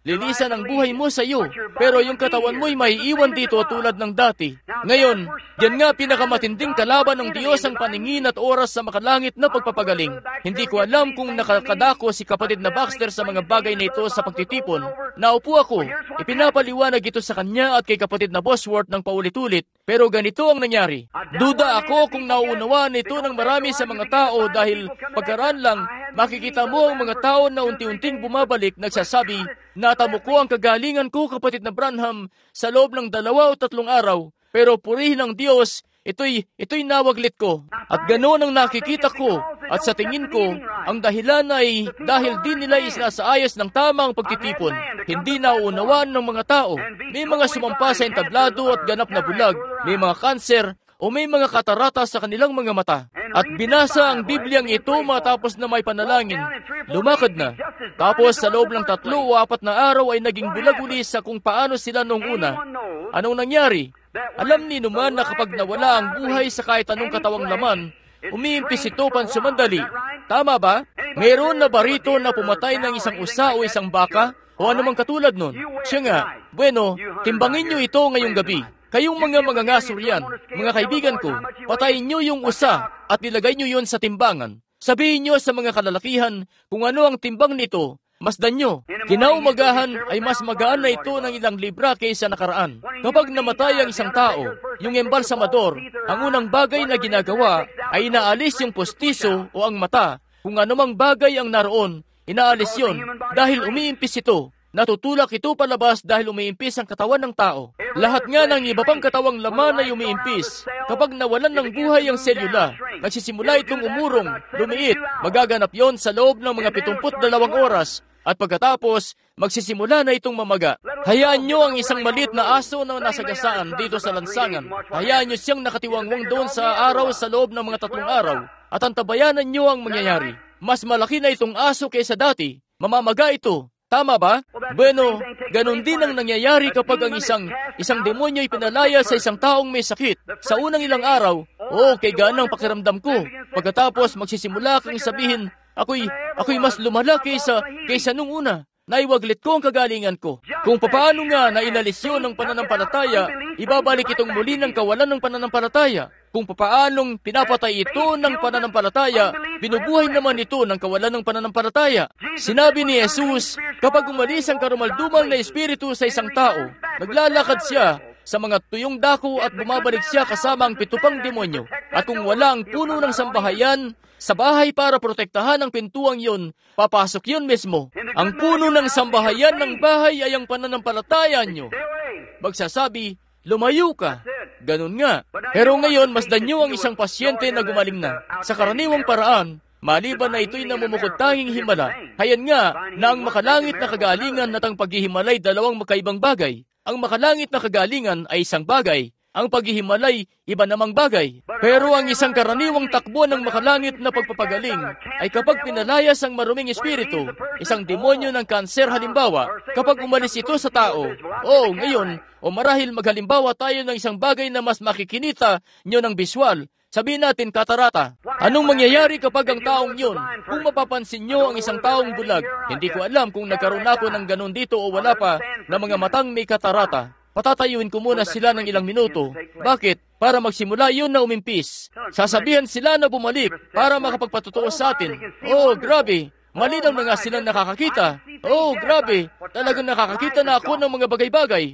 S1: lilisan ang buhay mo sa iyo, pero yung katawan mo'y maiiwan dito tulad ng dati. Ngayon, yan nga pinakamatinding kalaban ng Diyos ang paningin at oras sa makalangit na pagpapagaling. Hindi ko alam kung nakakadako si kapatid na Baxter sa mga bagay na ito sa pagtitipon. Naupo ako, ipinapaliwanag ito sa kanya at kay kapatid na Bosworth ng paulit-ulit, pero ganito ang nangyari. Duda ako kung nauunawaan ito ng marami sa mga tao dahil pagkaraan lang, makikita mo ang mga tao na unti-unting bumabalik nagsasabi, natamo ko ang kagalingan ko kapatid na Branham sa loob ng 2 o 3 araw, pero purihin ng Diyos, ito'y nawaglit ko. At ganoon ang nakikita ko, at sa tingin ko, ang dahilan ay dahil di nila isinasaayos ng tamang pagtitipon. Hindi nauunawaan ng mga tao. May mga sumampa sa entablado at ganap na bulag, may mga kanser, o may mga katarata sa kanilang mga mata. At binasa ang Bibliang ito matapos na may panalangin. Lumakad na. Tapos sa loob ng 3 o 4 na araw ay naging bulag uli sa kung paano sila noong una. Anong nangyari? Alam ni naman na kapag nawala ang buhay sa kahit anong katawang laman, umiimpis ito pansumandali. Tama ba? Mayroon na ba rito na pumatay ng isang usa o isang baka? O anumang katulad nun? Siya nga, bueno, timbangin nyo ito ngayong gabi. Kayong mga mangangaso riyan, mga kaibigan ko, patayin nyo yung usa at nilagay nyo yun sa timbangan. Sabihin nyo sa mga kalalakihan kung ano ang timbang nito, masdan nyo. Kinaumagahan ay mas magaan na ito ng ilang libra kaysa nakaraan. Kapag namatay ang isang tao, yung embalsamador, ang unang bagay na ginagawa ay inaalis yung postiso o ang mata. Kung anumang bagay ang naroon, inaalis yon dahil umiimpis ito. Natutulak ito palabas dahil umiimpis ang katawan ng tao. Lahat nga ng iba pang katawang laman ay umiimpis. Kapag nawalan ng buhay ang selula, nagsisimula itong umurong, lumiit. Magaganap yon sa loob ng mga 72 oras. At pagkatapos, magsisimula na itong mamaga. Hayaan nyo ang isang maliit na aso na nasagasaan dito sa lansangan. Hayaan nyo siyang nakatiwangwang doon sa araw sa loob ng mga 3 araw. At antabayanan nyo ang mangyayari. Mas malaki na itong aso kaysa dati. Mamamaga ito. Tama ba? Bueno, ganun din ang nangyayari kapag ang isang demonyo ay pinalaya sa isang taong may sakit. Sa unang ilang araw, kay ganang pakiramdam ko. Pagkatapos magsisimula kang sabihin, ako'y mas lumala kaysa nung una. Naiwaglit ko ang kagalingan ko. Kung papaano nga na inalis yun ng pananampalataya, ibabalik itong muli ng kawalan ng pananampalataya. Kung papaanong pinapatay ito ng pananampalataya, binubuhay naman ito ng kawalan ng pananampalataya. Sinabi ni Jesus, kapag umalis ang karumaldumal na espiritu sa isang tao, naglalakad siya sa mga tuyong dako at bumabalik siya kasama ang 7 pang demonyo. At kung wala ang puno ng sambahayan sa bahay para protektahan ang pintuang yun, papasok yun mismo. Ang puno ng sambahayan ng bahay ay ang pananampalataya nyo. Magsasabi, lumayo ka. Ganun nga. Pero ngayon, masdan nyo ang isang pasyente na gumaling na. Sa karaniwang paraan, maliban na ito'y namumukod tanging himala, hayan nga na ang makalangit na kagalingan at ang paghihimalay 2 magkaibang bagay. Ang makalangit na kagalingan ay isang bagay. Ang paghihimalay, iba namang bagay. Pero ang isang karaniwang takbo ng makalangit na pagpapagaling ay kapag pinalayas ang maruming espiritu, isang demonyo ng kanser halimbawa, kapag umalis ito sa tao, ngayon, marahil maghalimbawa tayo ng isang bagay na mas makikinita nyo ng biswal, sabihin natin katarata. Anong mangyayari kapag ang taong yun? Kung mapapansin nyo ang isang taong bulag, hindi ko alam kung nagkaroon ako ng ganun dito o wala pa, na mga matang may katarata. Patatayuin ko muna sila ng ilang minuto. Bakit? Para magsimula yun na umimpis. Sasabihan sila na bumalik para makapagpatotoo sa atin. Grabe. Malinaw na nga silang nakakakita. Grabe. Talagang nakakakita na ako ng mga bagay-bagay.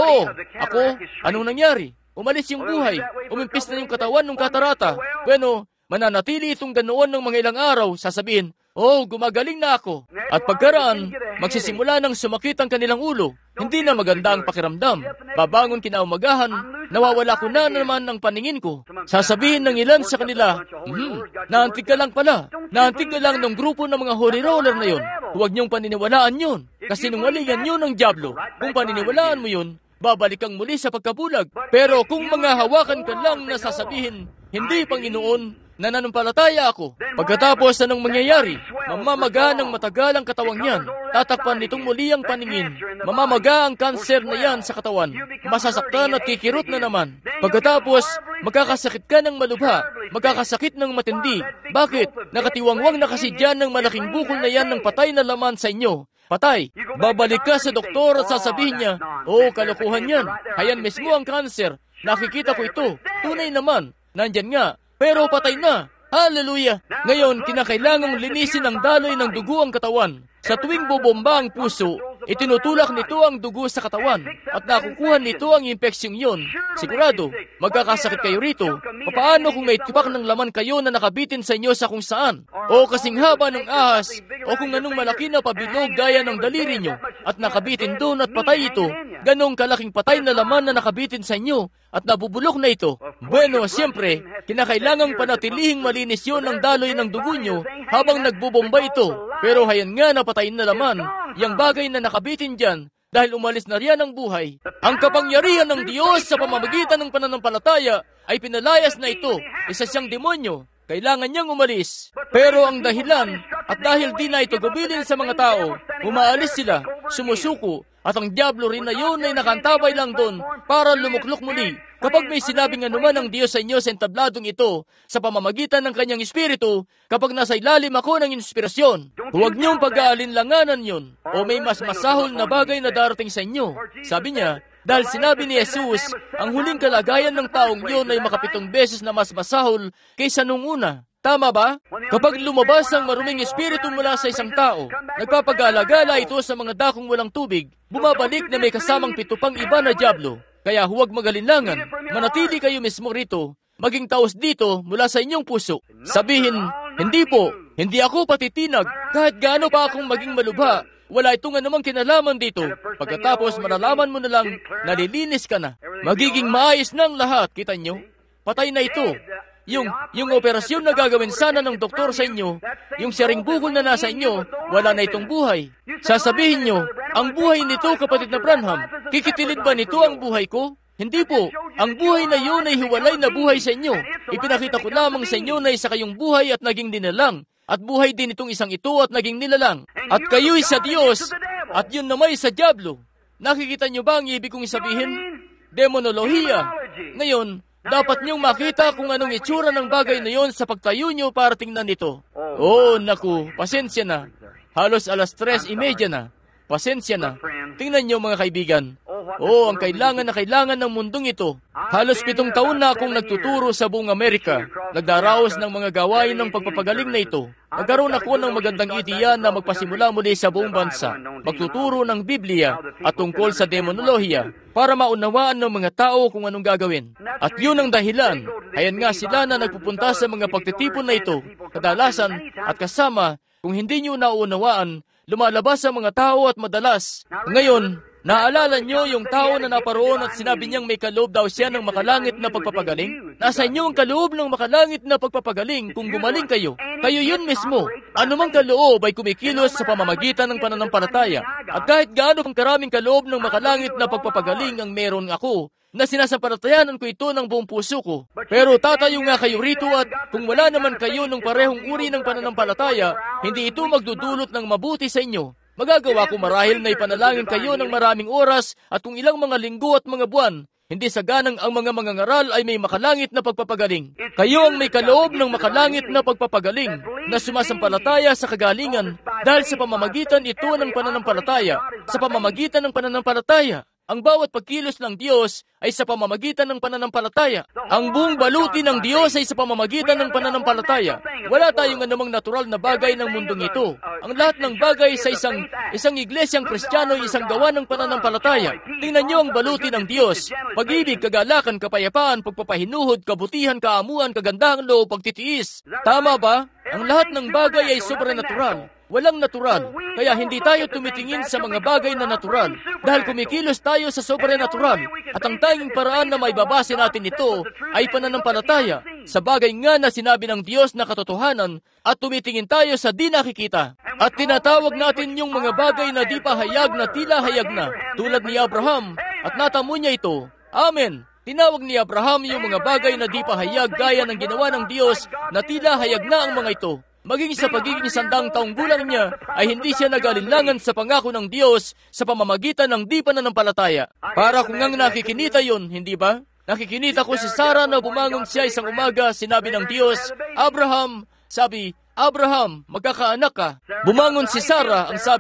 S1: Ako? Anong nangyari? Umalis yung buhay. Umimpis na yung katawan ng katarata. Bueno, mananatili itong ganoon ng mga ilang araw. Sasabihin, gumagaling na ako. At pagkaraan, magsisimula ng sumakit ang kanilang ulo. Hindi na maganda ang pakiramdam. Babangon kinaumagahan, nawawala ko na naman ang paningin ko. Sasabihin ng ilan sa kanila, naantig ka lang pala. Naantig ka lang ng grupo ng mga holy roller na yun. Huwag niyong paniniwalaan yun. Kasi nungalingan yun ng dyablo. Kung paniniwalaan mo yun, babalik kang muli sa pagkabulag. Pero kung mga hawakan ka lang na sasabihin, hindi Panginoon, nananampalataya ako. Pagkatapos anong mangyayari? Mamamaga ng matagal ang katawang yan. Tatakpan nitong muli ang paningin. Mamamaga ang kanser na yan sa katawan. Masasaktan at kikirot na naman. Pagkatapos, magkakasakit ka ng malubha. Magkakasakit ng matindi. Bakit? Nakatiwangwang na kasi dyan ng malaking bukol na yan ng patay na laman sa inyo. patay. Babalik ka sa doktor at sasabihin niya, kalokohan yan. Ayan mismo ang cancer. Nakikita ko ito. Tunay naman. Nandyan nga. Pero patay na. Hallelujah! Ngayon, kinakailangang linisin ng daloy ng dugo ang katawan. Sa tuwing bobomba ang puso, itinutulak nito ang dugo sa katawan at nakukuha nito ang infeksyong yun. Sigurado, magkakasakit kayo rito. Paano kung may tipak ng laman kayo na nakabitin sa inyo sa kung saan? O kasing haba ng ahas, o kung anong malaki na pabilog gaya ng daliri nyo at nakabitin doon at patay ito. Ganong kalaking patay na laman na nakabitin sa inyo at nabubulok na ito. Bueno, siyempre, kinakailangang panatilihing malinis yun ng daloy ng dugo nyo habang nagbubomba ito. Pero hayan nga napatayin na laman, yung bagay na nakabitin dyan, dahil umalis na riyan ang buhay. Ang kapangyarihan ng Diyos sa pamamagitan ng pananampalataya ay pinalayas na ito. Isa siyang demonyo. Kailangan niyang umalis. Pero ang dahilan, at dahil di na ito gubilin sa mga tao, umaalis sila, sumusuko, at ang diablo rin na yun ay nakantabay lang doon para lumuklok muli. Kapag may sinabing anuman ang Diyos sa inyo sa entabladong ito, sa pamamagitan ng kanyang espiritu, kapag nasa ilalim ako ng inspirasyon, huwag niyong pag-aalinlanganan yun, o may mas masahol na bagay na darating sa inyo. Sabi niya, dahil sinabi ni Jesus, ang huling kalagayan ng taong yun ay makapitong beses na mas masahol kaysa nung una. Tama ba? Kapag lumabas ang maruming espiritu mula sa isang tao, nagpapagala-gala ito sa mga dakong walang tubig, bumabalik na may kasamang pito pang iba na diablo. Kaya huwag magalinlangan, manatili kayo mismo rito, maging taos dito mula sa inyong puso. Sabihin, hindi po, hindi ako patitinag, kahit gaano pa akong maging malubha, wala itong anumang kinalaman dito. Pagkatapos malalaman mo na lang, nalilinis ka na. Magiging maayos na ang lahat, kita nyo? Patay na ito. Yung operasyon na gagawin sana ng doktor sa inyo, yung siyaring bukol na nasa inyo, wala na itong buhay. Sasabihin nyo, ang buhay nito, kapatid na Branham, kikitilid ba nito ang buhay ko? Hindi po. Ang buhay na yun ay hiwalay na buhay sa inyo. Ipinakita ko lamang sa inyo na isa kayong buhay at naging dinalang. At buhay din itong isang ito at naging nilalang. At kayo'y sa Diyos, at yun namay sa diablo. Nakikita nyo ba ang ibig kong sabihin? Demonolohiya. Ngayon, dapat niyong makita kung anong itsura ng bagay na yon sa pagtayo niyo para tingnan ito. Naku, pasensya na. Halos 3:30 na. Pasensya na. Tingnan niyo mga kaibigan. Ang kailangan na kailangan ng mundong ito. Halos 7 taon na akong nagtuturo sa buong Amerika. Nagdaraos ng mga gawain ng pagpapagaling na ito. Nagkaroon ako ng magandang ideya na magpasimula muli sa buong bansa. Magtuturo ng Biblia at tungkol sa demonolohiya para maunawaan ng mga tao kung anong gagawin. At yun ang dahilan. Ayan nga sila na nagpupunta sa mga pagtitipon na ito. Kadalasan at kasama, kung hindi nyo nauunawaan, lumalabas ang mga tao at madalas. Ngayon, naalala nyo yung tao na naparoon at sinabi niyang may kaloob daw siya ng makalangit na pagpapagaling? Nasa inyo ang kaloob ng makalangit na pagpapagaling kung gumaling kayo. Kayo yun mismo. Anumang kaloob ay kumikilos sa pamamagitan ng pananampalataya. At kahit gaano pang karaming kaloob ng makalangit na pagpapagaling ang meron ako, na sinasampalatayanan ko ito ng buong puso ko. Pero tatayo nga kayo rito at kung wala naman kayo ng parehong uri ng pananampalataya, hindi ito magdudulot ng mabuti sa inyo. Magagawa ko marahil na ipanalangin kayo ng maraming oras at kung ilang mga linggo at mga buwan, hindi saganang ang mga mangangaral ay may makalangit na pagpapagaling. Kayo ang may kaloob ng makalangit na pagpapagaling na sumasampalataya sa kagalingan dahil sa pamamagitan ito ng pananampalataya. Sa pamamagitan ng pananampalataya. Ang bawat pagkilos ng Diyos ay sa pamamagitan ng pananampalataya. Ang buong baluti ng Diyos ay sa pamamagitan ng pananampalataya. Wala tayong anumang natural na bagay ng mundong ito. Ang lahat ng bagay sa isang iglesyang Kristiyano ay isang gawa ng pananampalataya. Tingnan niyo ang baluti ng Diyos. Pag-ibig, kagalakan, kapayapaan, pagpapahinuhod, kabutihan, kaamuan, kagandahang loob, pagtitiis. Tama ba? Ang lahat ng bagay ay supernatural. Walang natural. Kaya hindi tayo tumitingin sa mga bagay na natural dahil kumikilos tayo sa sobrenatural. At ang tanging paraan na maibabase natin ito ay pananampalataya sa bagay nga na sinabi ng Diyos na katotohanan at tumitingin tayo sa di nakikita. At tinatawag natin yung mga bagay na di pa hayag na tila hayag na tulad ni Abraham at natamo niya ito. Amen. Tinawag ni Abraham yung mga bagay na di pa hayag gaya ng ginawa ng Diyos na tila hayag na ang mga ito. Maging sa pagiging 100 taong gulang niya, ay hindi siya nag-alinlangan sa pangako ng Diyos sa pamamagitan ng di pananampalataya. Para kung ngang nakikinita yun, hindi ba? Nakikinita ko si Sarah na bumangon siya isang umaga, sinabi ng Diyos, Abraham, sabi, Abraham, magkakaanak ka. Bumangon si Sarah, ang sabi,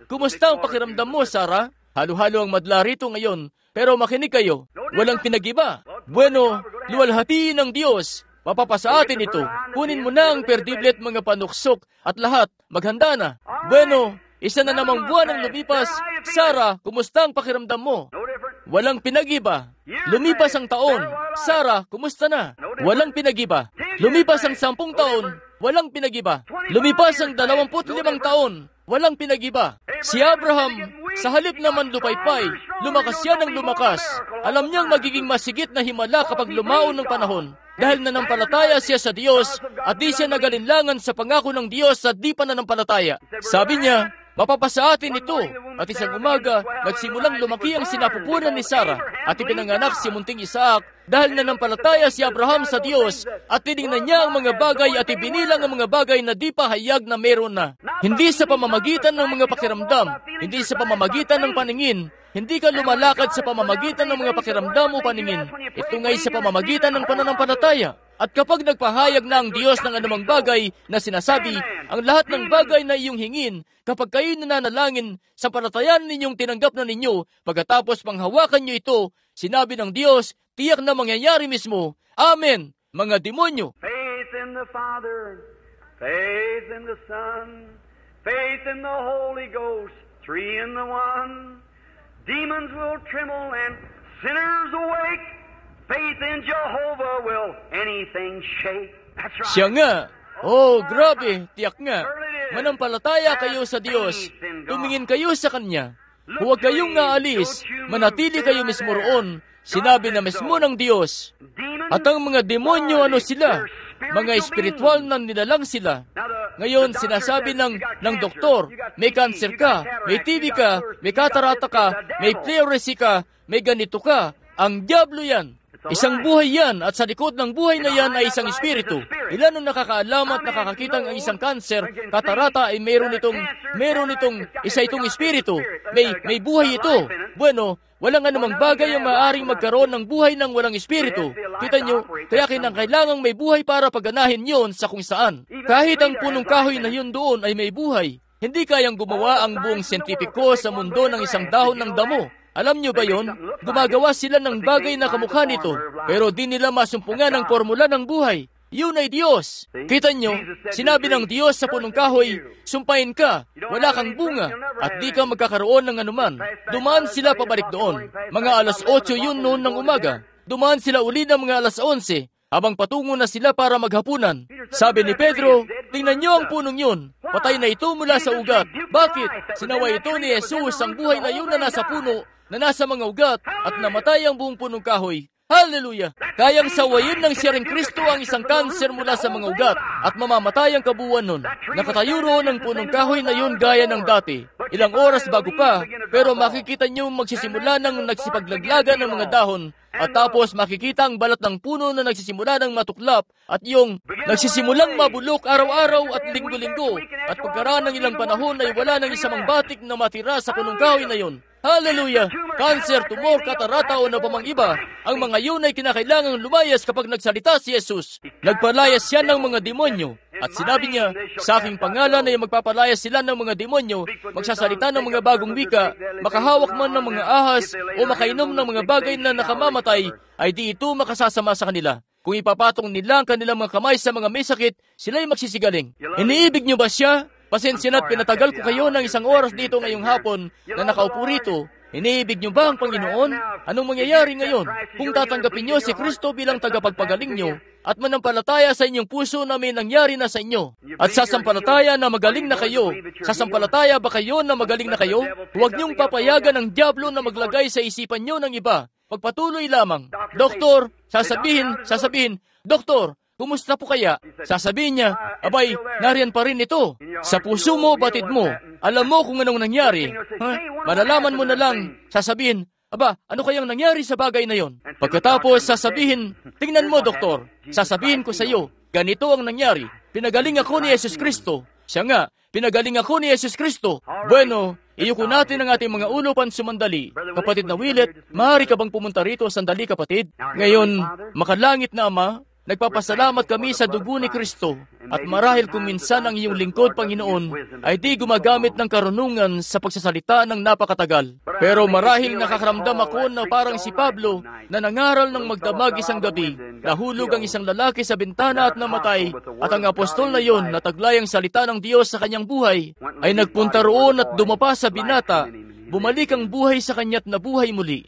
S1: Kumusta ang pakiramdam mo, Sarah? Halo-halo ang madla rito ngayon, pero makinig kayo. Walang pinag-iba. Bueno, luwalhatiin ng Diyos. Papapasa atin ito. Kunin mo na ang perdible at mga panuksok at lahat. Maghanda na. Bueno, isa na namang buwan ang lumipas. Sarah, kumusta ang pakiramdam mo? Walang pinag-iba. Lumipas ang taon. Sarah, kumusta na? Walang pinag-iba. Lumipas ang 10 taon. Walang pinag-iba. Lumipas ang 25 taon. Walang pinag-iba. Si Abraham, sa halip naman lupaypay, lumakas siya ng lumakas. Alam niyang magiging masigit na himala kapag lumaon ng panahon. Dahil nanampalataya siya sa Diyos at di siya nagalinlangan sa pangako ng Diyos at di pa nanampalataya. Sabi niya, mapapasa atin ito. At isang umaga, nagsimulang lumaki ang sinapupunan ni Sarah at ipinanganak si munting Isaac dahil nanampalataya si Abraham sa Diyos at tinignan niya ang mga bagay at ibinilang ang mga bagay na di pa hayag na meron na. Hindi sa pamamagitan ng mga pakiramdam, hindi sa pamamagitan ng paningin, hindi ka lumalakad sa pamamagitan ng mga pakiramdam o paningin. Ito nga'y sa pamamagitan ng pananampalataya. At kapag nagpahayag na ang Diyos ng anumang bagay na sinasabi, ang lahat ng bagay na iyong hingin, kapag kayo nananalangin, sa palatayan ninyong tinanggap na ninyo, pagkatapos panghawakan nyo ito, sinabi ng Diyos, tiyak na mangyayari mismo. Amen, mga demonyo.
S2: Faith in the Father, faith in the Son, faith in the Holy Ghost, three in the one. Demons will tremble and sinners awake. Faith in Jehovah will anything shake. That's right.
S1: Siya nga. Oh, grabe. Tiyak nga. Manampalataya kayo sa Diyos. Tumingin kayo sa Kanya. Huwag kayong aalis. Manatili kayo mismo roon. Sinabi na mismo ng Diyos. At ang mga demonyo, ano sila? Mga espiritual na nilalang sila. Ngayon, sinasabi ng doktor, may cancer ka, may TB ka, may katarata ka, may pleurisy ka, may ganito ka. Ang diablo yan. Isang buhay yan, at sa likod ng buhay na yan ay isang espiritu. Ilan ang nakakaalam at nakakakita ang isang kanser, katarata ay meron itong isa itong espiritu. May buhay ito. Bueno, walang anumang bagay ang maaaring magkaroon ng buhay ng walang espiritu. Kita nyo, kaya kailangang may buhay para pagganahin yon sa kung saan. Kahit ang punong kahoy na yun doon ay may buhay. Hindi kayang gumawa ang buong siyentipiko sa mundo ng isang dahon ng damo. Alam nyo ba yon? Gumagawa sila ng bagay na kamukha nito, pero di nila masumpungan ang formula ng buhay. Yun ay Diyos. Kita nyo, sinabi ng Diyos sa punong kahoy, sumpain ka, wala kang bunga, at di ka magkakaroon ng anuman. Dumaan sila pabalik doon. Mga alas 8 yun noon ng umaga. Dumaan sila uli ng mga alas 11, habang patungo na sila para maghapunan. Sabi ni Pedro, tingnan nyo ang punong yun. Patay na ito mula sa ugat. Bakit? Sinaway ito ni Jesus ang buhay na yun na nasa puno, na nasa mga ugat, at namatay ang buong punong kahoy. Hallelujah! Kayang sawayin ng siyang Kristo ang isang kanser mula sa mga ugat at mamamatay ang kabuuan nun. Nakatayo roon ang punong kahoy na yun gaya ng dati. Ilang oras bago pa, pero makikita niyo magsisimula ng nagsipaglaglagan ng mga dahon at tapos makikita ang balat ng puno na nagsisimula ng matuklap at yung nagsisimulang mabulok araw-araw at linggo-linggo at pagkaraan ng ilang panahon ay wala ng isang batik na matira sa punong kahoy na yun. Hallelujah! Cancer, tumor, katarata o na pamang iba, ang mga yun ay kinakailangang lumayas kapag nagsalita si Jesus. Nagpalayas siya ng mga demonyo. At sinabi niya, sa aking pangalan ay magpapalayas sila ng mga demonyo, magsasalita ng mga bagong wika, makahawak man ng mga ahas o makainom ng mga bagay na nakamamatay, ay di ito makasasama sa kanila. Kung ipapatong nila ang kanilang mga kamay sa mga may sakit, sila'y magsisigaling. Iniibig niyo ba siya? Pasensya na't pinatagal ko kayo ng 1 oras dito ngayong hapon na nakaupo rito. Iniibig niyo ba ang Panginoon? Anong mangyayari ngayon kung tatanggapin niyo si Kristo bilang tagapagpagaling niyo at manampalataya sa inyong puso na may nangyari na sa inyo? At sasampalataya na magaling na kayo. Sasampalataya ba kayo na magaling na kayo? Huwag niyong papayagan ng diablo na maglagay sa isipan niyo ng iba. Pagpatuloy lamang. Doktor, sasabihin, Doktor, kumusta po kaya? Sasabihin niya, abay, nariyan pa rin ito. Sa puso mo, batid mo. Alam mo kung anong nangyari. Malalaman mo na lang. Sasabihin, aba, ano kayang nangyari sa bagay na yon? Pagkatapos, sasabihin, tingnan mo, doktor. Sasabihin ko sa iyo, ganito ang nangyari. Pinagaling ako ni Jesus Kristo. Siya nga, pinagaling ako ni Jesus Kristo. Bueno, iyuko natin ang ating mga ulo pansumandali. Kapatid na Willet, maaari ka bang pumunta rito sandali, kapatid? Ngayon, makalangit na Ama, nagpapasalamat kami sa dugo ni Kristo. At marahil kung minsan ang iyong lingkod, Panginoon, ay di gumagamit ng karunungan sa pagsasalita ng napakatagal. Pero marahil nakakaramdam ako na parang si Pablo na nangaral ng magdamag isang gabi, nahulog ang isang lalaki sa bintana at namatay, at ang apostol na yon na taglay ang salita ng Diyos sa kanyang buhay, ay nagpunta roon at dumapa sa binata. Bumalik ang buhay sa kanya't nabuhay muli.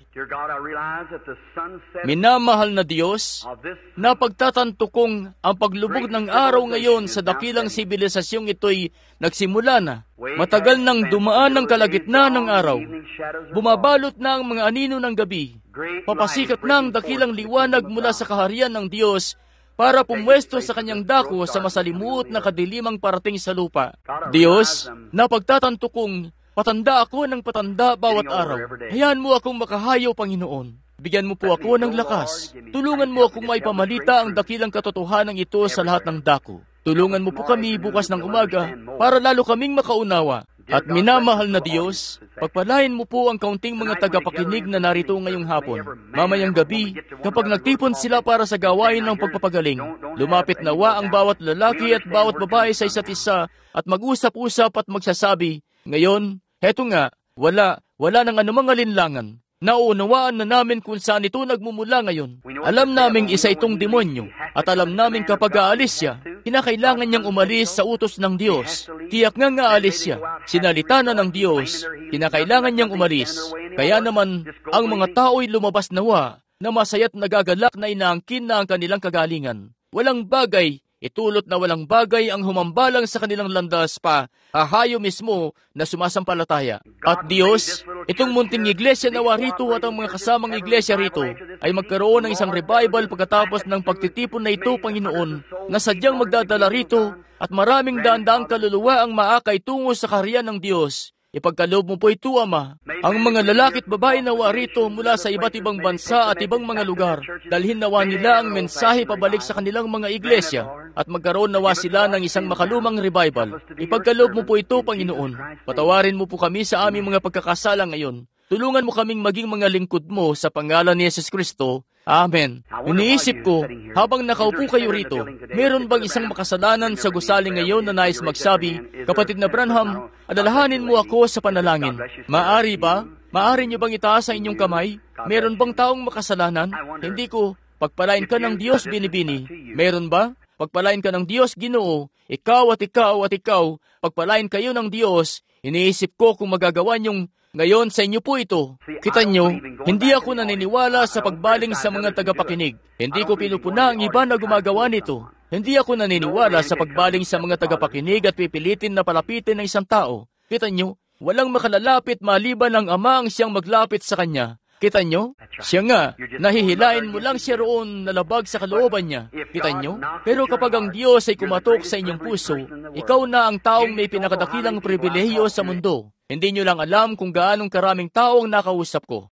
S1: Minamahal na Diyos, napagtatanto kong ang paglubog ng araw ngayon sa dakilang sibilisasyong ito'y nagsimula na. Matagal nang dumaan ang kalagitnaan ng araw. Bumabalot na ang mga anino ng gabi. Papasikat na ang dakilang liwanag mula sa kaharian ng Diyos para pumwesto sa kanyang dako sa masalimuot na kadilimang parating sa lupa. Diyos, napagtatanto kong patanda ako ng patanda bawat araw. Hayaan mo akong makahayaw, Panginoon. Bigyan mo po ako ng lakas. Tulungan mo akong maipamalita ang dakilang katotohanan ito sa lahat ng dako. Tulungan mo po kami bukas ng umaga para lalo kaming makaunawa. At minamahal na Diyos, pagpalain mo po ang kaunting mga tagapakinig na narito ngayong hapon. Mamayang gabi, kapag nagtipon sila para sa gawain ng pagpapagaling, lumapit nawa ang bawat lalaki at bawat babae sa isa't isa at mag-usap-usap at magsasabi, ngayon, heto nga, wala nang anumang alinlangan. Nauunawaan na namin kung saan ito nagmumula ngayon. Alam naming isa itong demonyo, at alam namin kapag aalis siya, kinakailangan niyang umalis sa utos ng Diyos. Tiyak nga aalis siya. Sinalita na ng Diyos, kinakailangan niyang umalis. Kaya naman, ang mga tao'y lumabas nawa, na masaya't nagagalak na inaangkin na ang kanilang kagalingan. Walang bagay, itulot na walang bagay ang humambalang sa kanilang landas pa, hahayo mismo na sumasampalataya. At Diyos, itong munting iglesia na warito at ang mga kasamang iglesia rito ay magkaroon ng isang revival pagkatapos ng pagtitipon na ito, Panginoon, na sadyang magdadala rito at maraming daan-daang kaluluwa ang maakay tungo sa kaharian ng Diyos. Ipagkaloob mo po ito, Ama. Ang mga lalaki at babae na warito mula sa iba't ibang bansa at ibang mga lugar, dalhin nawa nila ang mensahe pabalik sa kanilang mga iglesia at magkaroon nawa sila ng isang makalumang revival. Ipagkaloob mo po ito, Panginoon. Patawarin mo po kami sa aming mga pagkakasala ngayon. Tulungan mo kaming maging mga lingkod mo sa pangalan ni Jesus Kristo. Amen. Iniisip ko, habang nakaupo kayo rito, meron bang isang makasalanan sa gusali ngayon na nais magsabi, Kapatid na Branham, alalahanin mo ako sa panalangin. Maari ba? Maari niyo bang itaas ang inyong kamay? Meron bang taong makasalanan? Hindi ko. Pagpalain ka ng Diyos, binibini. Meron ba? Pagpalain ka ng Diyos, Ginoo. Ikaw at ikaw at ikaw. Pagpalain kayo ng Diyos. Iniisip ko kung magagawa niyong ngayon sa inyo po ito. Kita nyo, hindi ako naniniwala sa pagbaling sa mga tagapakinig. Hindi ko pinupuna ang iba na gumagawa nito. Hindi ako naniniwala sa pagbaling sa mga tagapakinig at pipilitin na palapitin ng isang tao. Kita nyo, walang makalalapit maliban ang Ama ang siyang maglapit sa kanya. Kita nyo? Siya nga, nahihilain mo lang siya roon na labag sa kalooban niya. Kita nyo? Pero kapag ang Diyos ay kumatok sa inyong puso, ikaw na ang taong may pinakadakilang pribilehiyo sa mundo. Hindi nyo lang alam kung gaanong karaming tao ang nakausap ko.